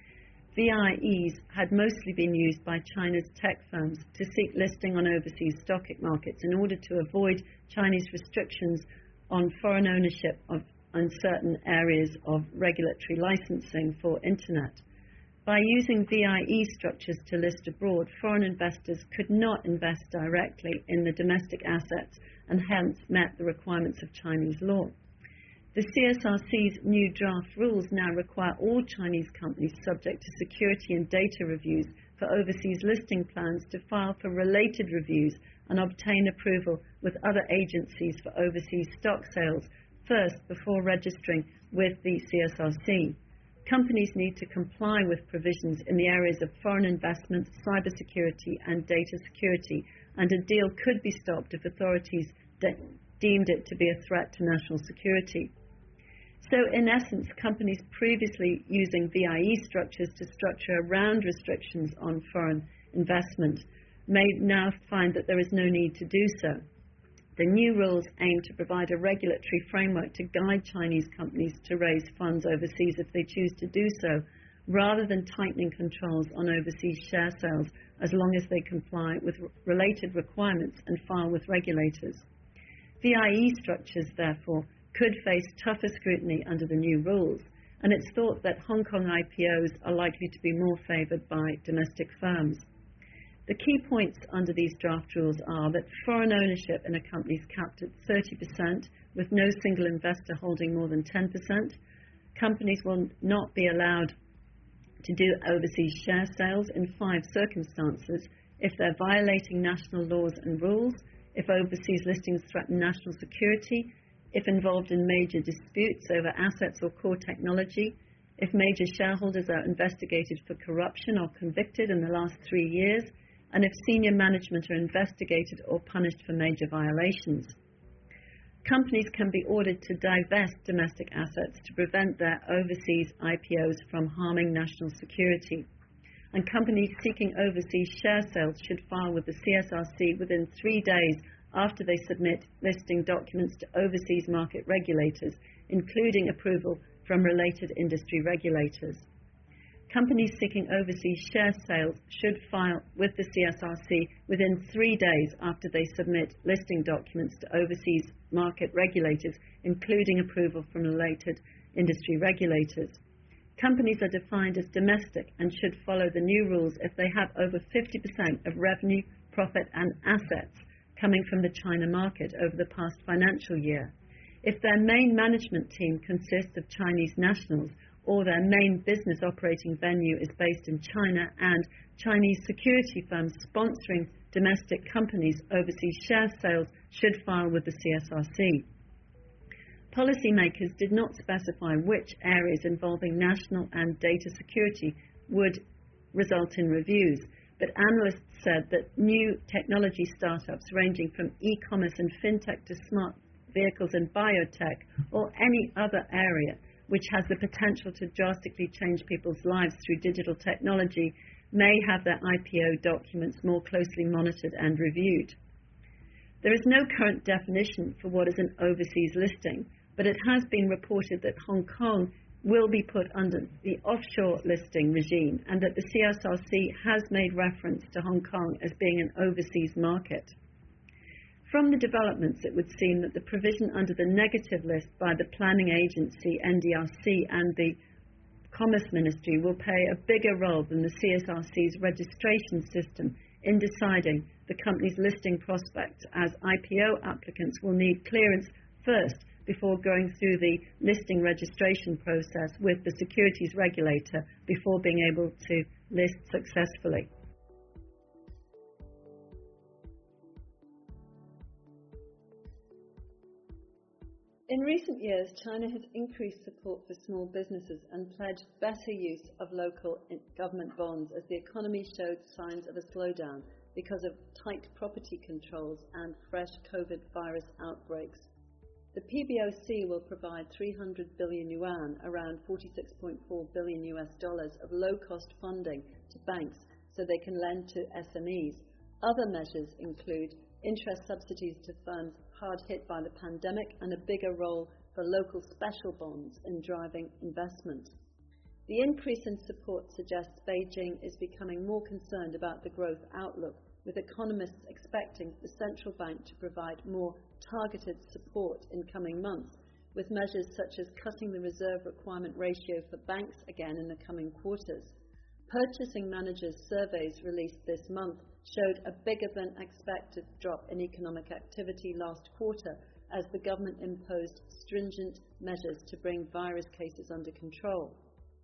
VIEs had mostly been used by China's tech firms to seek listing on overseas stock markets in order to avoid Chinese restrictions on foreign ownership on certain areas of regulatory licensing for Internet. By using VIE structures to list abroad, foreign investors could not invest directly in the domestic assets and hence met the requirements of Chinese law. The CSRC's new draft rules now require all Chinese companies subject to security and data reviews for overseas listing plans to file for related reviews and obtain approval with other agencies for overseas stock sales first before registering with the CSRC. Companies need to comply with provisions in the areas of foreign investment, cybersecurity and data security, and a deal could be stopped if authorities deemed it to be a threat to national security. So in essence, companies previously using VIE structures to structure around restrictions on foreign investment may now find that there is no need to do so. The new rules aim to provide a regulatory framework to guide Chinese companies to raise funds overseas if they choose to do so, rather than tightening controls on overseas share sales as long as they comply with related requirements and file with regulators. VIE structures, therefore, could face tougher scrutiny under the new rules, and it's thought that Hong Kong IPOs are likely to be more favoured by domestic firms. The key points under these draft rules are that foreign ownership in a company is capped at 30%, with no single investor holding more than 10%. Companies will not be allowed to do overseas share sales in 5 circumstances: if they're violating national laws and rules, if overseas listings threaten national security, if involved in major disputes over assets or core technology, if major shareholders are investigated for corruption or convicted in the last 3 years, and if senior management are investigated or punished for major violations. Companies can be ordered to divest domestic assets to prevent their overseas IPOs from harming national security. And companies seeking overseas share sales should file with the CSRC within 3 days after they submit listing documents to overseas market regulators, including approval from related industry regulators. Companies seeking overseas share sales should file with the CSRC within 3 days after they submit listing documents to overseas market regulators, including approval from related industry regulators. Companies are defined as domestic and should follow the new rules if they have over 50% of revenue, profit and assets coming from the China market over the past financial year. If their main management team consists of Chinese nationals, or their main business operating venue is based in China, and Chinese security firms sponsoring domestic companies' overseas share sales should file with the CSRC. Policymakers did not specify which areas involving national and data security would result in reviews, but analysts said that new technology startups ranging from e-commerce and fintech to smart vehicles and biotech, or any other area which has the potential to drastically change people's lives through digital technology, may have their IPO documents more closely monitored and reviewed. There is no current definition for what is an overseas listing, but it has been reported that Hong Kong will be put under the offshore listing regime and that the CSRC has made reference to Hong Kong as being an overseas market. From the developments, it would seem that the provision under the negative list by the planning agency, NDRC, and the Commerce Ministry will play a bigger role than the CSRC's registration system in deciding the company's listing prospects, as IPO applicants will need clearance first before going through the listing registration process with the securities regulator before being able to list successfully. In recent years, China has increased support for small businesses and pledged better use of local government bonds as the economy showed signs of a slowdown because of tight property controls and fresh COVID virus outbreaks. The PBOC will provide 300 billion yuan, around $46.4 billion of low-cost funding to banks so they can lend to SMEs. Other measures include interest subsidies to firms hard hit by the pandemic and a bigger role for local special bonds in driving investment. The increase in support suggests Beijing is becoming more concerned about the growth outlook, with economists expecting the central bank to provide more targeted support in coming months, with measures such as cutting the reserve requirement ratio for banks again in the coming quarters. Purchasing managers' surveys released this month showed a bigger than expected drop in economic activity last quarter as the government imposed stringent measures to bring virus cases under control.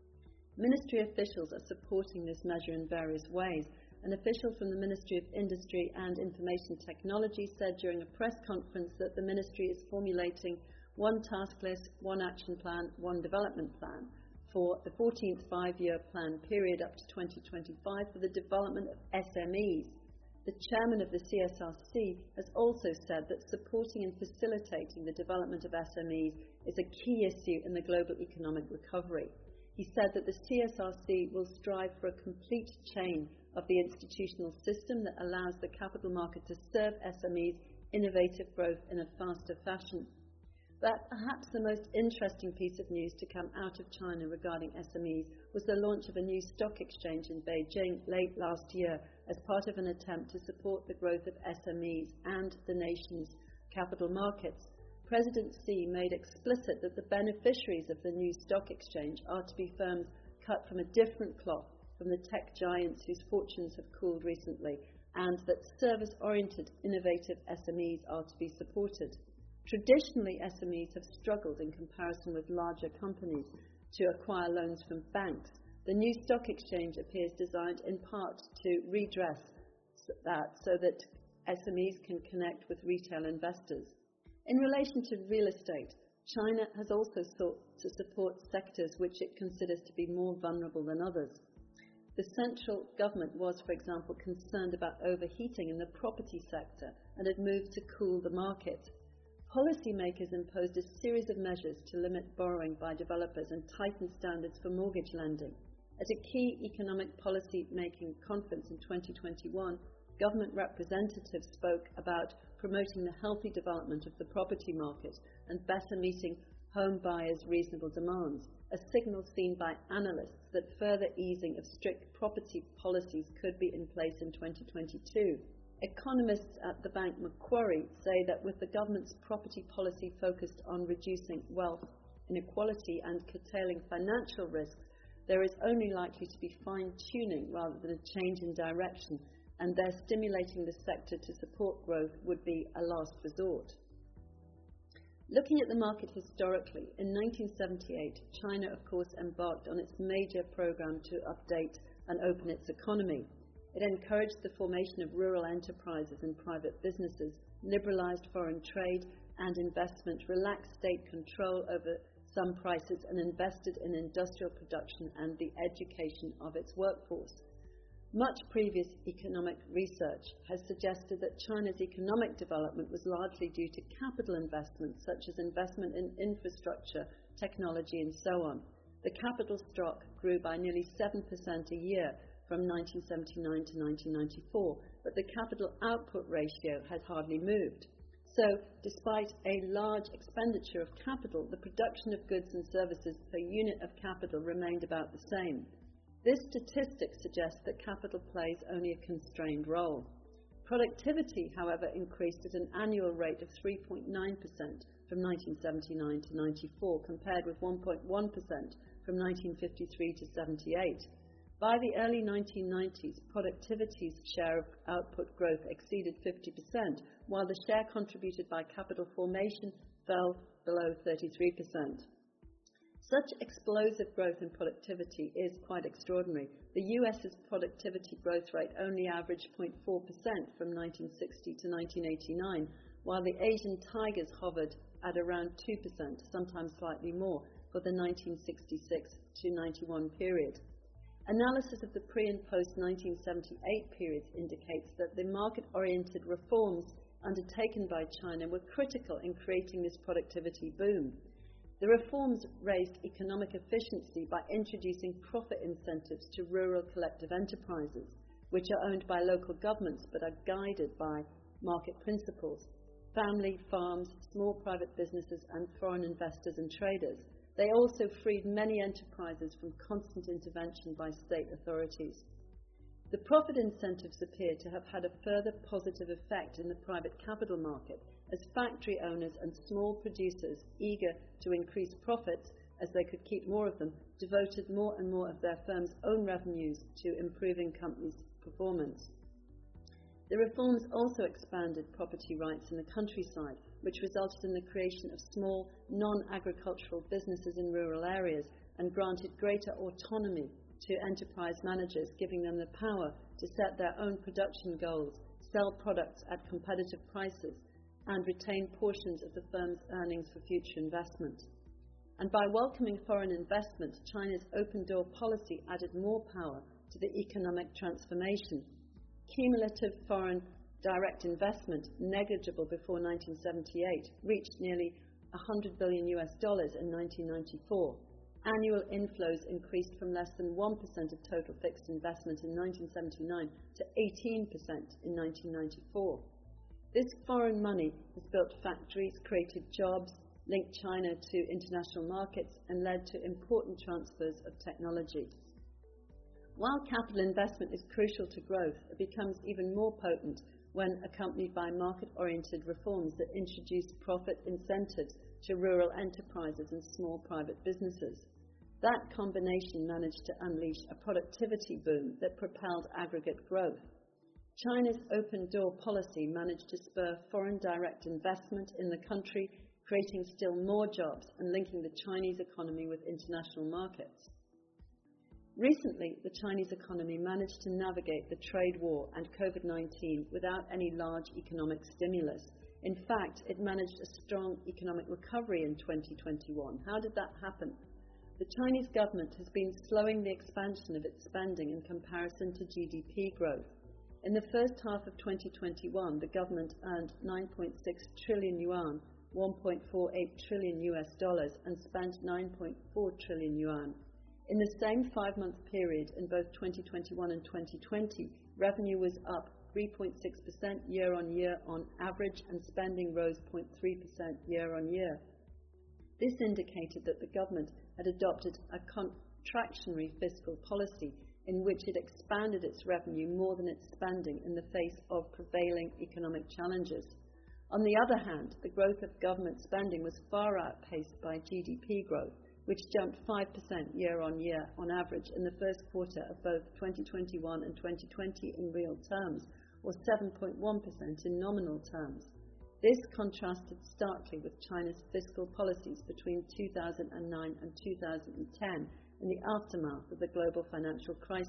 Ministry officials are supporting this measure in various ways. An official from the Ministry of Industry and Information Technology said during a press conference that the ministry is formulating one task list, one action plan, one development plan for the 14th five-year plan period up to 2025 for the development of SMEs. The chairman of the CSRC has also said that supporting and facilitating the development of SMEs is a key issue in the global economic recovery. He said that the CSRC will strive for a complete change of the institutional system that allows the capital market to serve SMEs' innovative growth in a faster fashion. But perhaps the most interesting piece of news to come out of China regarding SMEs was the launch of a new stock exchange in Beijing late last year as part of an attempt to support the growth of SMEs and the nation's capital markets. President Xi made explicit that the beneficiaries of the new stock exchange are to be firms cut from a different cloth from the tech giants whose fortunes have cooled recently, and that service-oriented, innovative SMEs are to be supported. Traditionally, SMEs have struggled in comparison with larger companies to acquire loans from banks. The new stock exchange appears designed in part to redress that so that SMEs can connect with retail investors. In relation to real estate, China has also sought to support sectors which it considers to be more vulnerable than others. The central government was, for example, concerned about overheating in the property sector and had moved to cool the market. Policymakers imposed a series of measures to limit borrowing by developers and tighten standards for mortgage lending. At a key economic policy-making conference in 2021, government representatives spoke about promoting the healthy development of the property market and better meeting home buyers' reasonable demands, a signal seen by analysts that further easing of strict property policies could be in place in 2022. Economists at the bank Macquarie say that with the government's property policy focused on reducing wealth inequality and curtailing financial risks, there is only likely to be fine-tuning rather than a change in direction, and their stimulating the sector to support growth would be a last resort. Looking at the market historically, in 1978, China, of course, embarked on its major program to update and open its economy. It encouraged the formation of rural enterprises and private businesses, liberalized foreign trade and investment, relaxed state control over some prices, and invested in industrial production and the education of its workforce. Much previous economic research has suggested that China's economic development was largely due to capital investments, such as investment in infrastructure, technology, and so on. The capital stock grew by nearly 7% a year from 1979 to 1994, but the capital output ratio has hardly moved. So, despite a large expenditure of capital, the production of goods and services per unit of capital remained about the same. This statistic suggests that capital plays only a constrained role. Productivity, however, increased at an annual rate of 3.9% from 1979 to 94, compared with 1.1% from 1953 to 78. By the early 1990s, productivity's share of output growth exceeded 50%, while the share contributed by capital formation fell below 33%. Such explosive growth in productivity is quite extraordinary. The US's productivity growth rate only averaged 0.4% from 1960 to 1989, while the Asian tigers hovered at around 2%, sometimes slightly more, for the 1966 to 91 period. Analysis of the pre- and post-1978 periods indicates that the market-oriented reforms undertaken by China were critical in creating this productivity boom. The reforms raised economic efficiency by introducing profit incentives to rural collective enterprises, which are owned by local governments but are guided by market principles, family farms, small private businesses, and foreign investors and traders. They also freed many enterprises from constant intervention by state authorities. The profit incentives appear to have had a further positive effect in the private capital market, as factory owners and small producers, eager to increase profits as they could keep more of them, devoted more and more of their firm's own revenues to improving companies' performance. The reforms also expanded property rights in the countryside, which resulted in the creation of small, non-agricultural businesses in rural areas and granted greater autonomy to enterprise managers, giving them the power to set their own production goals, sell products at competitive prices, and retain portions of the firm's earnings for future investment. And by welcoming foreign investment, China's open-door policy added more power to the economic transformation. Cumulative foreign direct investment, negligible before 1978, reached nearly $100 billion in 1994. Annual inflows increased from less than 1% of total fixed investment in 1979 to 18% in 1994. This foreign money has built factories, created jobs, linked China to international markets, and led to important transfers of technology. While capital investment is crucial to growth, it becomes even more potent when accompanied by market-oriented reforms that introduce profit incentives to rural enterprises and small private businesses. That combination managed to unleash a productivity boom that propelled aggregate growth. China's open-door policy managed to spur foreign direct investment in the country, creating still more jobs and linking the Chinese economy with international markets. Recently, the Chinese economy managed to navigate the trade war and COVID-19 without any large economic stimulus. In fact, it managed a strong economic recovery in 2021. How did that happen? The Chinese government has been slowing the expansion of its spending in comparison to GDP growth. In the first half of 2021, the government earned 9.6 trillion yuan, $1.48 trillion and spent 9.4 trillion yuan. In the same 5-month period in both 2021 and 2020, revenue was up 3.6% year-on-year on average, and spending rose 0.3% year-on-year. This indicated that the government had adopted a contractionary fiscal policy in which it expanded its revenue more than its spending in the face of prevailing economic challenges. On the other hand, the growth of government spending was far outpaced by GDP growth, which jumped 5% year-on-year on average in the first quarter of both 2021 and 2020 in real terms, or 7.1% in nominal terms. This contrasted starkly with China's fiscal policies between 2009 and 2010 in the aftermath of the global financial crisis,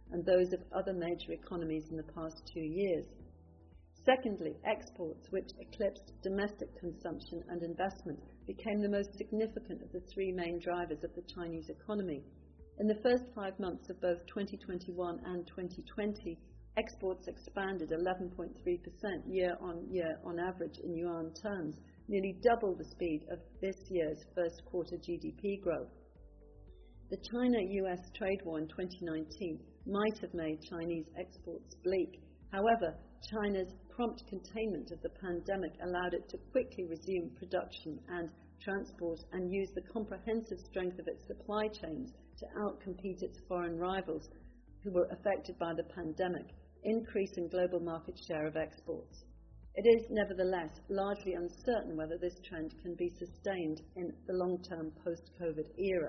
and those of other major economies in the past 2 years. Secondly, exports, which eclipsed domestic consumption and investment, became the most significant of the three main drivers of the Chinese economy. In the first 5 months of both 2021 and 2020, exports expanded 11.3% year-on-year on average in yuan terms, nearly double the speed of this year's first quarter GDP growth. The China-US trade war in 2019 might have made Chinese exports bleak. However, China's prompt containment of the pandemic allowed it to quickly resume production and transport and use the comprehensive strength of its supply chains to outcompete its foreign rivals who were affected by the pandemic, increasing global market share of exports. It is nevertheless largely uncertain whether this trend can be sustained in the long-term post-COVID era.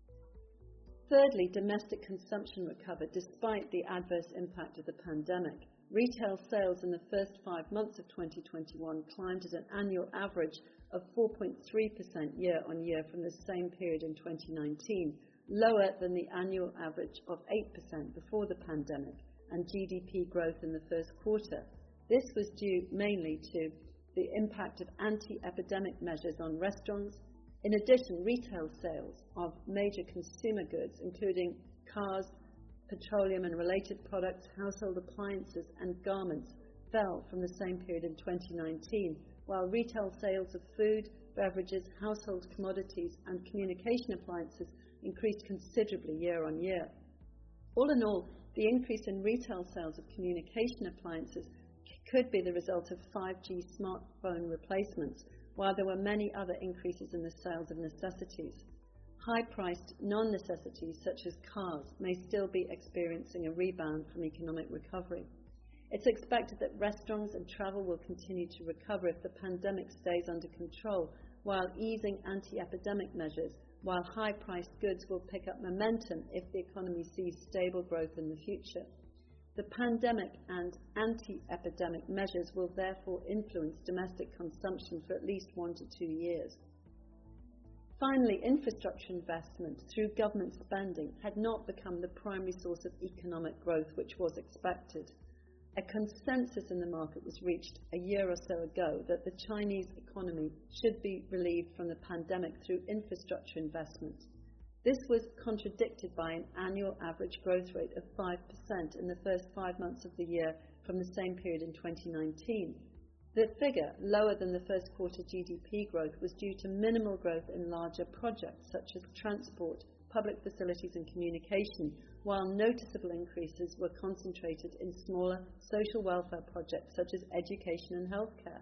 Thirdly, domestic consumption recovered despite the adverse impact of the pandemic. Retail sales in the first 5 months of 2021 climbed at an annual average of 4.3% year-on-year from the same period in 2019, lower than the annual average of 8% before the pandemic and GDP growth in the first quarter. This was due mainly to the impact of anti-epidemic measures on restaurants. In addition, retail sales of major consumer goods, including cars, petroleum and related products, household appliances and garments, fell from the same period in 2019, while retail sales of food, beverages, household commodities and communication appliances increased considerably year-on-year. All in all, the increase in retail sales of communication appliances could be the result of 5G smartphone replacements, while there were many other increases in the sales of necessities. High-priced non-necessities such as cars may still be experiencing a rebound from economic recovery. It's expected that restaurants and travel will continue to recover if the pandemic stays under control, while easing anti-epidemic measures, while high-priced goods will pick up momentum if the economy sees stable growth in the future. The pandemic and anti-epidemic measures will therefore influence domestic consumption for at least 1 to 2 years. Finally, infrastructure investment through government spending had not become the primary source of economic growth which was expected. A consensus in the market was reached a year or so ago that the Chinese economy should be relieved from the pandemic through infrastructure investment. This was contradicted by an annual average growth rate of 5% in the first 5 months of the year from the same period in 2019. The figure, lower than the first quarter GDP growth, was due to minimal growth in larger projects such as transport, public facilities and communication, while noticeable increases were concentrated in smaller social welfare projects such as education and healthcare.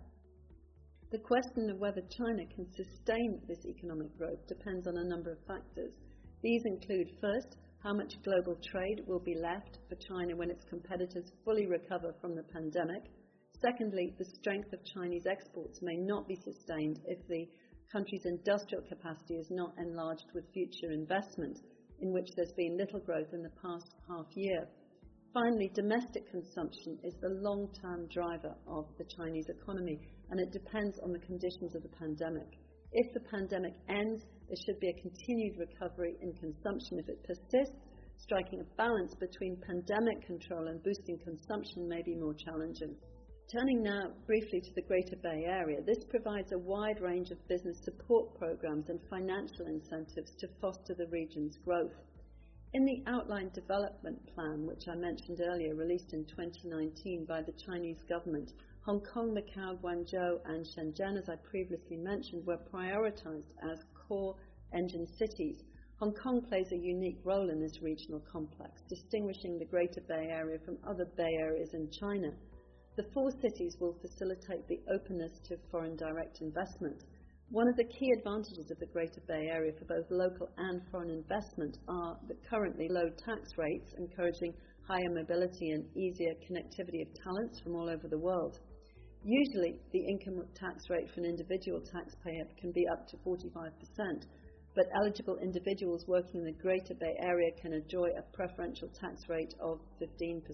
The question of whether China can sustain this economic growth depends on a number of factors. These include, first, how much global trade will be left for China when its competitors fully recover from the pandemic. Secondly, the strength of Chinese exports may not be sustained if the country's industrial capacity is not enlarged with future investment, in which there's been little growth in the past half year. Finally, domestic consumption is the long-term driver of the Chinese economy, and it depends on the conditions of the pandemic. If the pandemic ends, there should be a continued recovery in consumption. If it persists, striking a balance between pandemic control and boosting consumption may be more challenging. Turning now briefly to the Greater Bay Area, this provides a wide range of business support programs and financial incentives to foster the region's growth. In the outlined development plan, which I mentioned earlier, released in 2019 by the Chinese government, Hong Kong, Macau, Guangzhou and Shenzhen, as I previously mentioned, were prioritized as core engine cities. Hong Kong plays a unique role in this regional complex, distinguishing the Greater Bay Area from other Bay Areas in China. The 4 cities will facilitate the openness to foreign direct investment. One of the key advantages of the Greater Bay Area for both local and foreign investment are the currently low tax rates, encouraging higher mobility and easier connectivity of talents from all over the world. Usually, the income tax rate for an individual taxpayer can be up to 45%, but eligible individuals working in the Greater Bay Area can enjoy a preferential tax rate of 15%.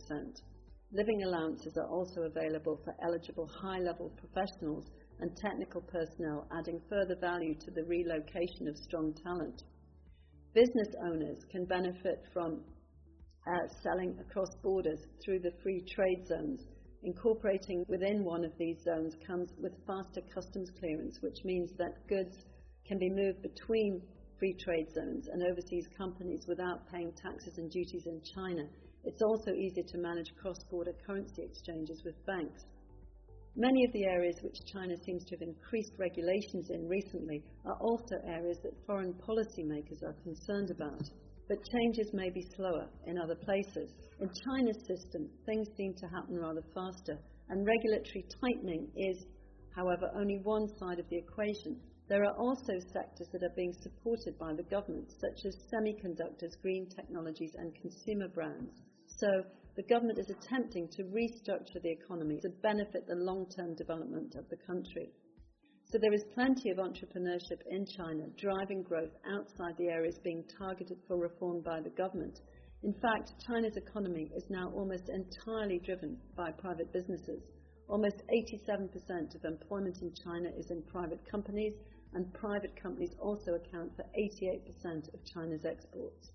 Living allowances are also available for eligible high-level professionals and technical personnel, adding further value to the relocation of strong talent. Business owners can benefit from selling across borders through the free trade zones. Incorporating within one of these zones comes with faster customs clearance, which means that goods can be moved between free trade zones and overseas companies without paying taxes and duties in China. It's also easier to manage cross-border currency exchanges with banks. Many of the areas which China seems to have increased regulations in recently are also areas that foreign policymakers are concerned about. But changes may be slower in other places. In China's system, things seem to happen rather faster, and regulatory tightening is, however, only one side of the equation. There are also sectors that are being supported by the government, such as semiconductors, green technologies, and consumer brands. So, the government is attempting to restructure the economy to benefit the long-term development of the country. So there is plenty of entrepreneurship in China driving growth outside the areas being targeted for reform by the government. In fact, China's economy is now almost entirely driven by private businesses. Almost 87% of employment in China is in private companies, and private companies also account for 88% of China's exports.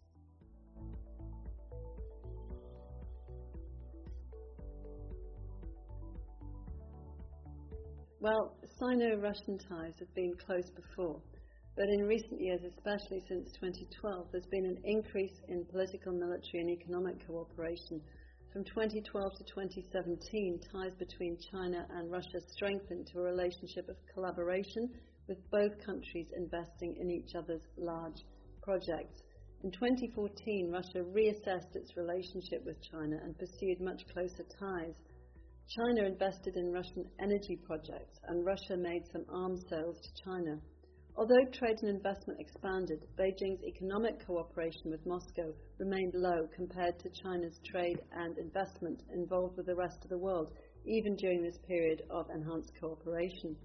Well, Sino-Russian ties have been close before, but in recent years, especially since 2012, there's been an increase in political, military and economic cooperation. From 2012 to 2017, ties between China and Russia strengthened to a relationship of collaboration, with both countries investing in each other's large projects. In 2014, Russia reassessed its relationship with China and pursued much closer ties. China invested in Russian energy projects, and Russia made some arms sales to China. Although trade and investment expanded, Beijing's economic cooperation with Moscow remained low compared to China's trade and investment involved with the rest of the world, even during this period of enhanced cooperation.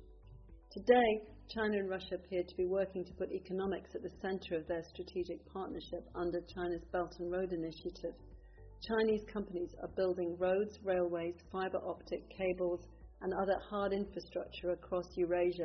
Today, China and Russia appear to be working to put economics at the center of their strategic partnership under China's Belt and Road Initiative. Chinese companies are building roads, railways, fiber optic cables, and other hard infrastructure across Eurasia.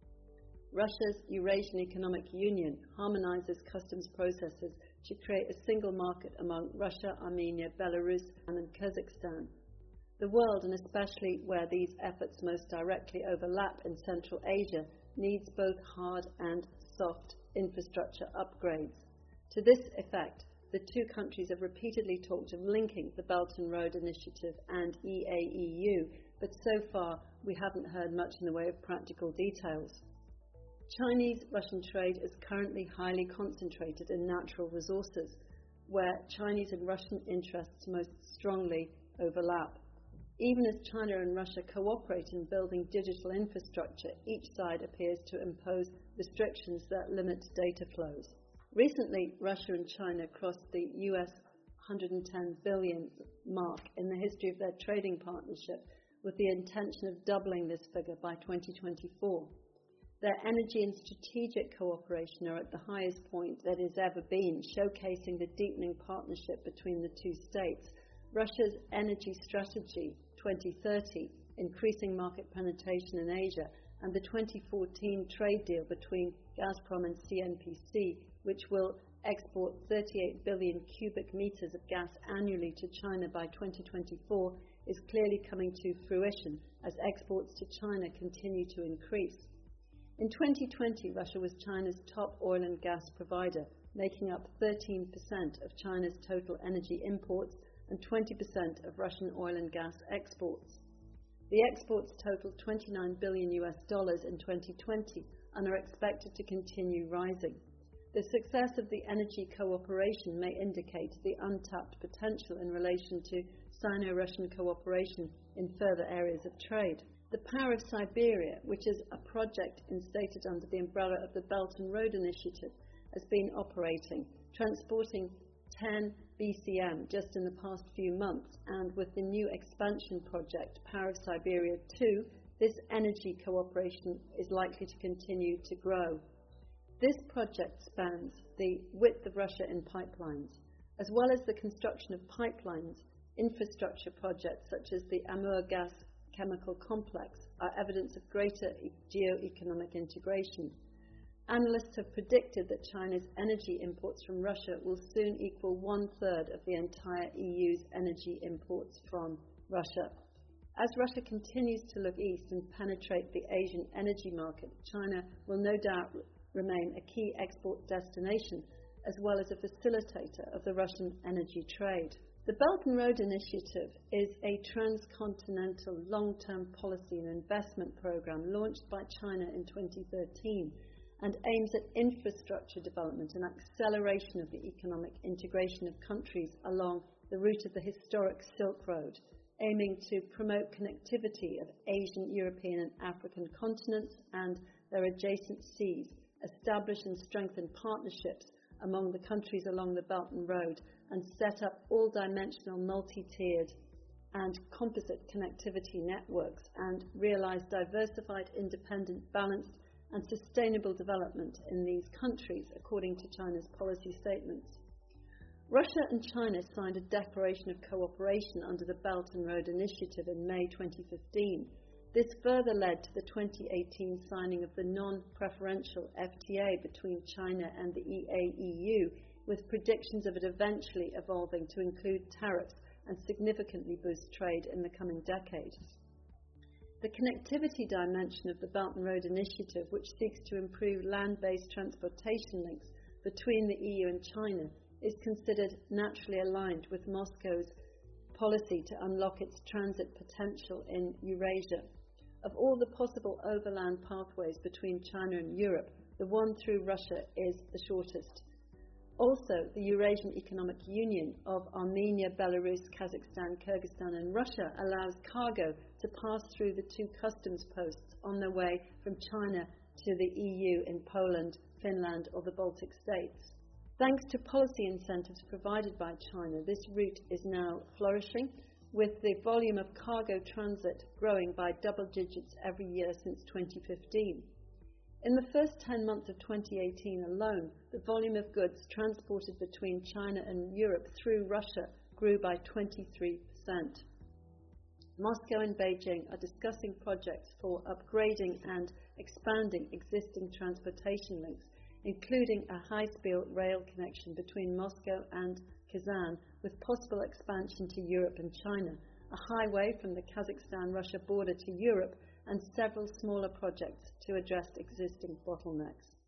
Russia's Eurasian Economic Union harmonizes customs processes to create a single market among Russia, Armenia, Belarus, and Kazakhstan. The world, and especially where these efforts most directly overlap in Central Asia, needs both hard and soft infrastructure upgrades. To this effect, the two countries have repeatedly talked of linking the Belt and Road Initiative and EAEU, but so far we haven't heard much in the way of practical details. Chinese-Russian trade is currently highly concentrated in natural resources, where Chinese and Russian interests most strongly overlap. Even as China and Russia cooperate in building digital infrastructure, each side appears to impose restrictions that limit data flows. Recently, Russia and China crossed the US $110 billion mark in the history of their trading partnership, with the intention of doubling this figure by 2024. Their energy and strategic cooperation are at the highest point that it has ever been, showcasing the deepening partnership between the two states. Russia's Energy Strategy 2030, increasing market penetration in Asia, and the 2014 trade deal between Gazprom and CNPC, which will export 38 billion cubic meters of gas annually to China by 2024, is clearly coming to fruition as exports to China continue to increase. In 2020, Russia was China's top oil and gas provider, making up 13% of China's total energy imports and 20% of Russian oil and gas exports. The exports totaled $29 billion in 2020 and are expected to continue rising. The success of the energy cooperation may indicate the untapped potential in relation to Sino-Russian cooperation in further areas of trade. The Power of Siberia, which is a project instated under the umbrella of the Belt and Road Initiative, has been operating, transporting 10 BCM just in the past few months, and with the new expansion project, Power of Siberia 2, this energy cooperation is likely to continue to grow. This project spans the width of Russia in pipelines, as well as the construction of pipelines. Infrastructure projects such as the Amur gas chemical complex are evidence of greater geo-economic integration. Analysts have predicted that China's energy imports from Russia will soon equal 1/3 of the entire EU's energy imports from Russia. As Russia continues to look east and penetrate the Asian energy market, China will no doubt remain a key export destination as well as a facilitator of the Russian energy trade. The Belt and Road Initiative is a transcontinental long-term policy and investment program launched by China in 2013 and aims at infrastructure development and acceleration of the economic integration of countries along the route of the historic Silk Road, aiming to promote connectivity of Asian, European and African continents and their adjacent seas, establish and strengthen partnerships among the countries along the Belt and Road, and set up all-dimensional, multi-tiered and composite connectivity networks, and realise diversified, independent, balanced and sustainable development in these countries, according to China's policy statements. Russia and China signed a declaration of cooperation under the Belt and Road Initiative in May 2015. This further led to the 2018 signing of the non-preferential FTA between China and the EAEU, with predictions of it eventually evolving to include tariffs and significantly boost trade in the coming decade. The connectivity dimension of the Belt and Road Initiative, which seeks to improve land-based transportation links between the EU and China, is considered naturally aligned with Moscow's policy to unlock its transit potential in Eurasia. Of all the possible overland pathways between China and Europe, the one through Russia is the shortest. Also, the Eurasian Economic Union of Armenia, Belarus, Kazakhstan, Kyrgyzstan and Russia allows cargo to pass through the two customs posts on their way from China to the EU in Poland, Finland or the Baltic states. Thanks to policy incentives provided by China, this route is now flourishing, with the volume of cargo transit growing by double digits every year since 2015. In the first 10 months of 2018 alone, the volume of goods transported between China and Europe through Russia grew by 23%. Moscow and Beijing are discussing projects for upgrading and expanding existing transportation links, including a high-speed rail connection between Moscow and Kazan, with possible expansion to Europe and China, a highway from the Kazakhstan-Russia border to Europe, and several smaller projects to address existing bottlenecks.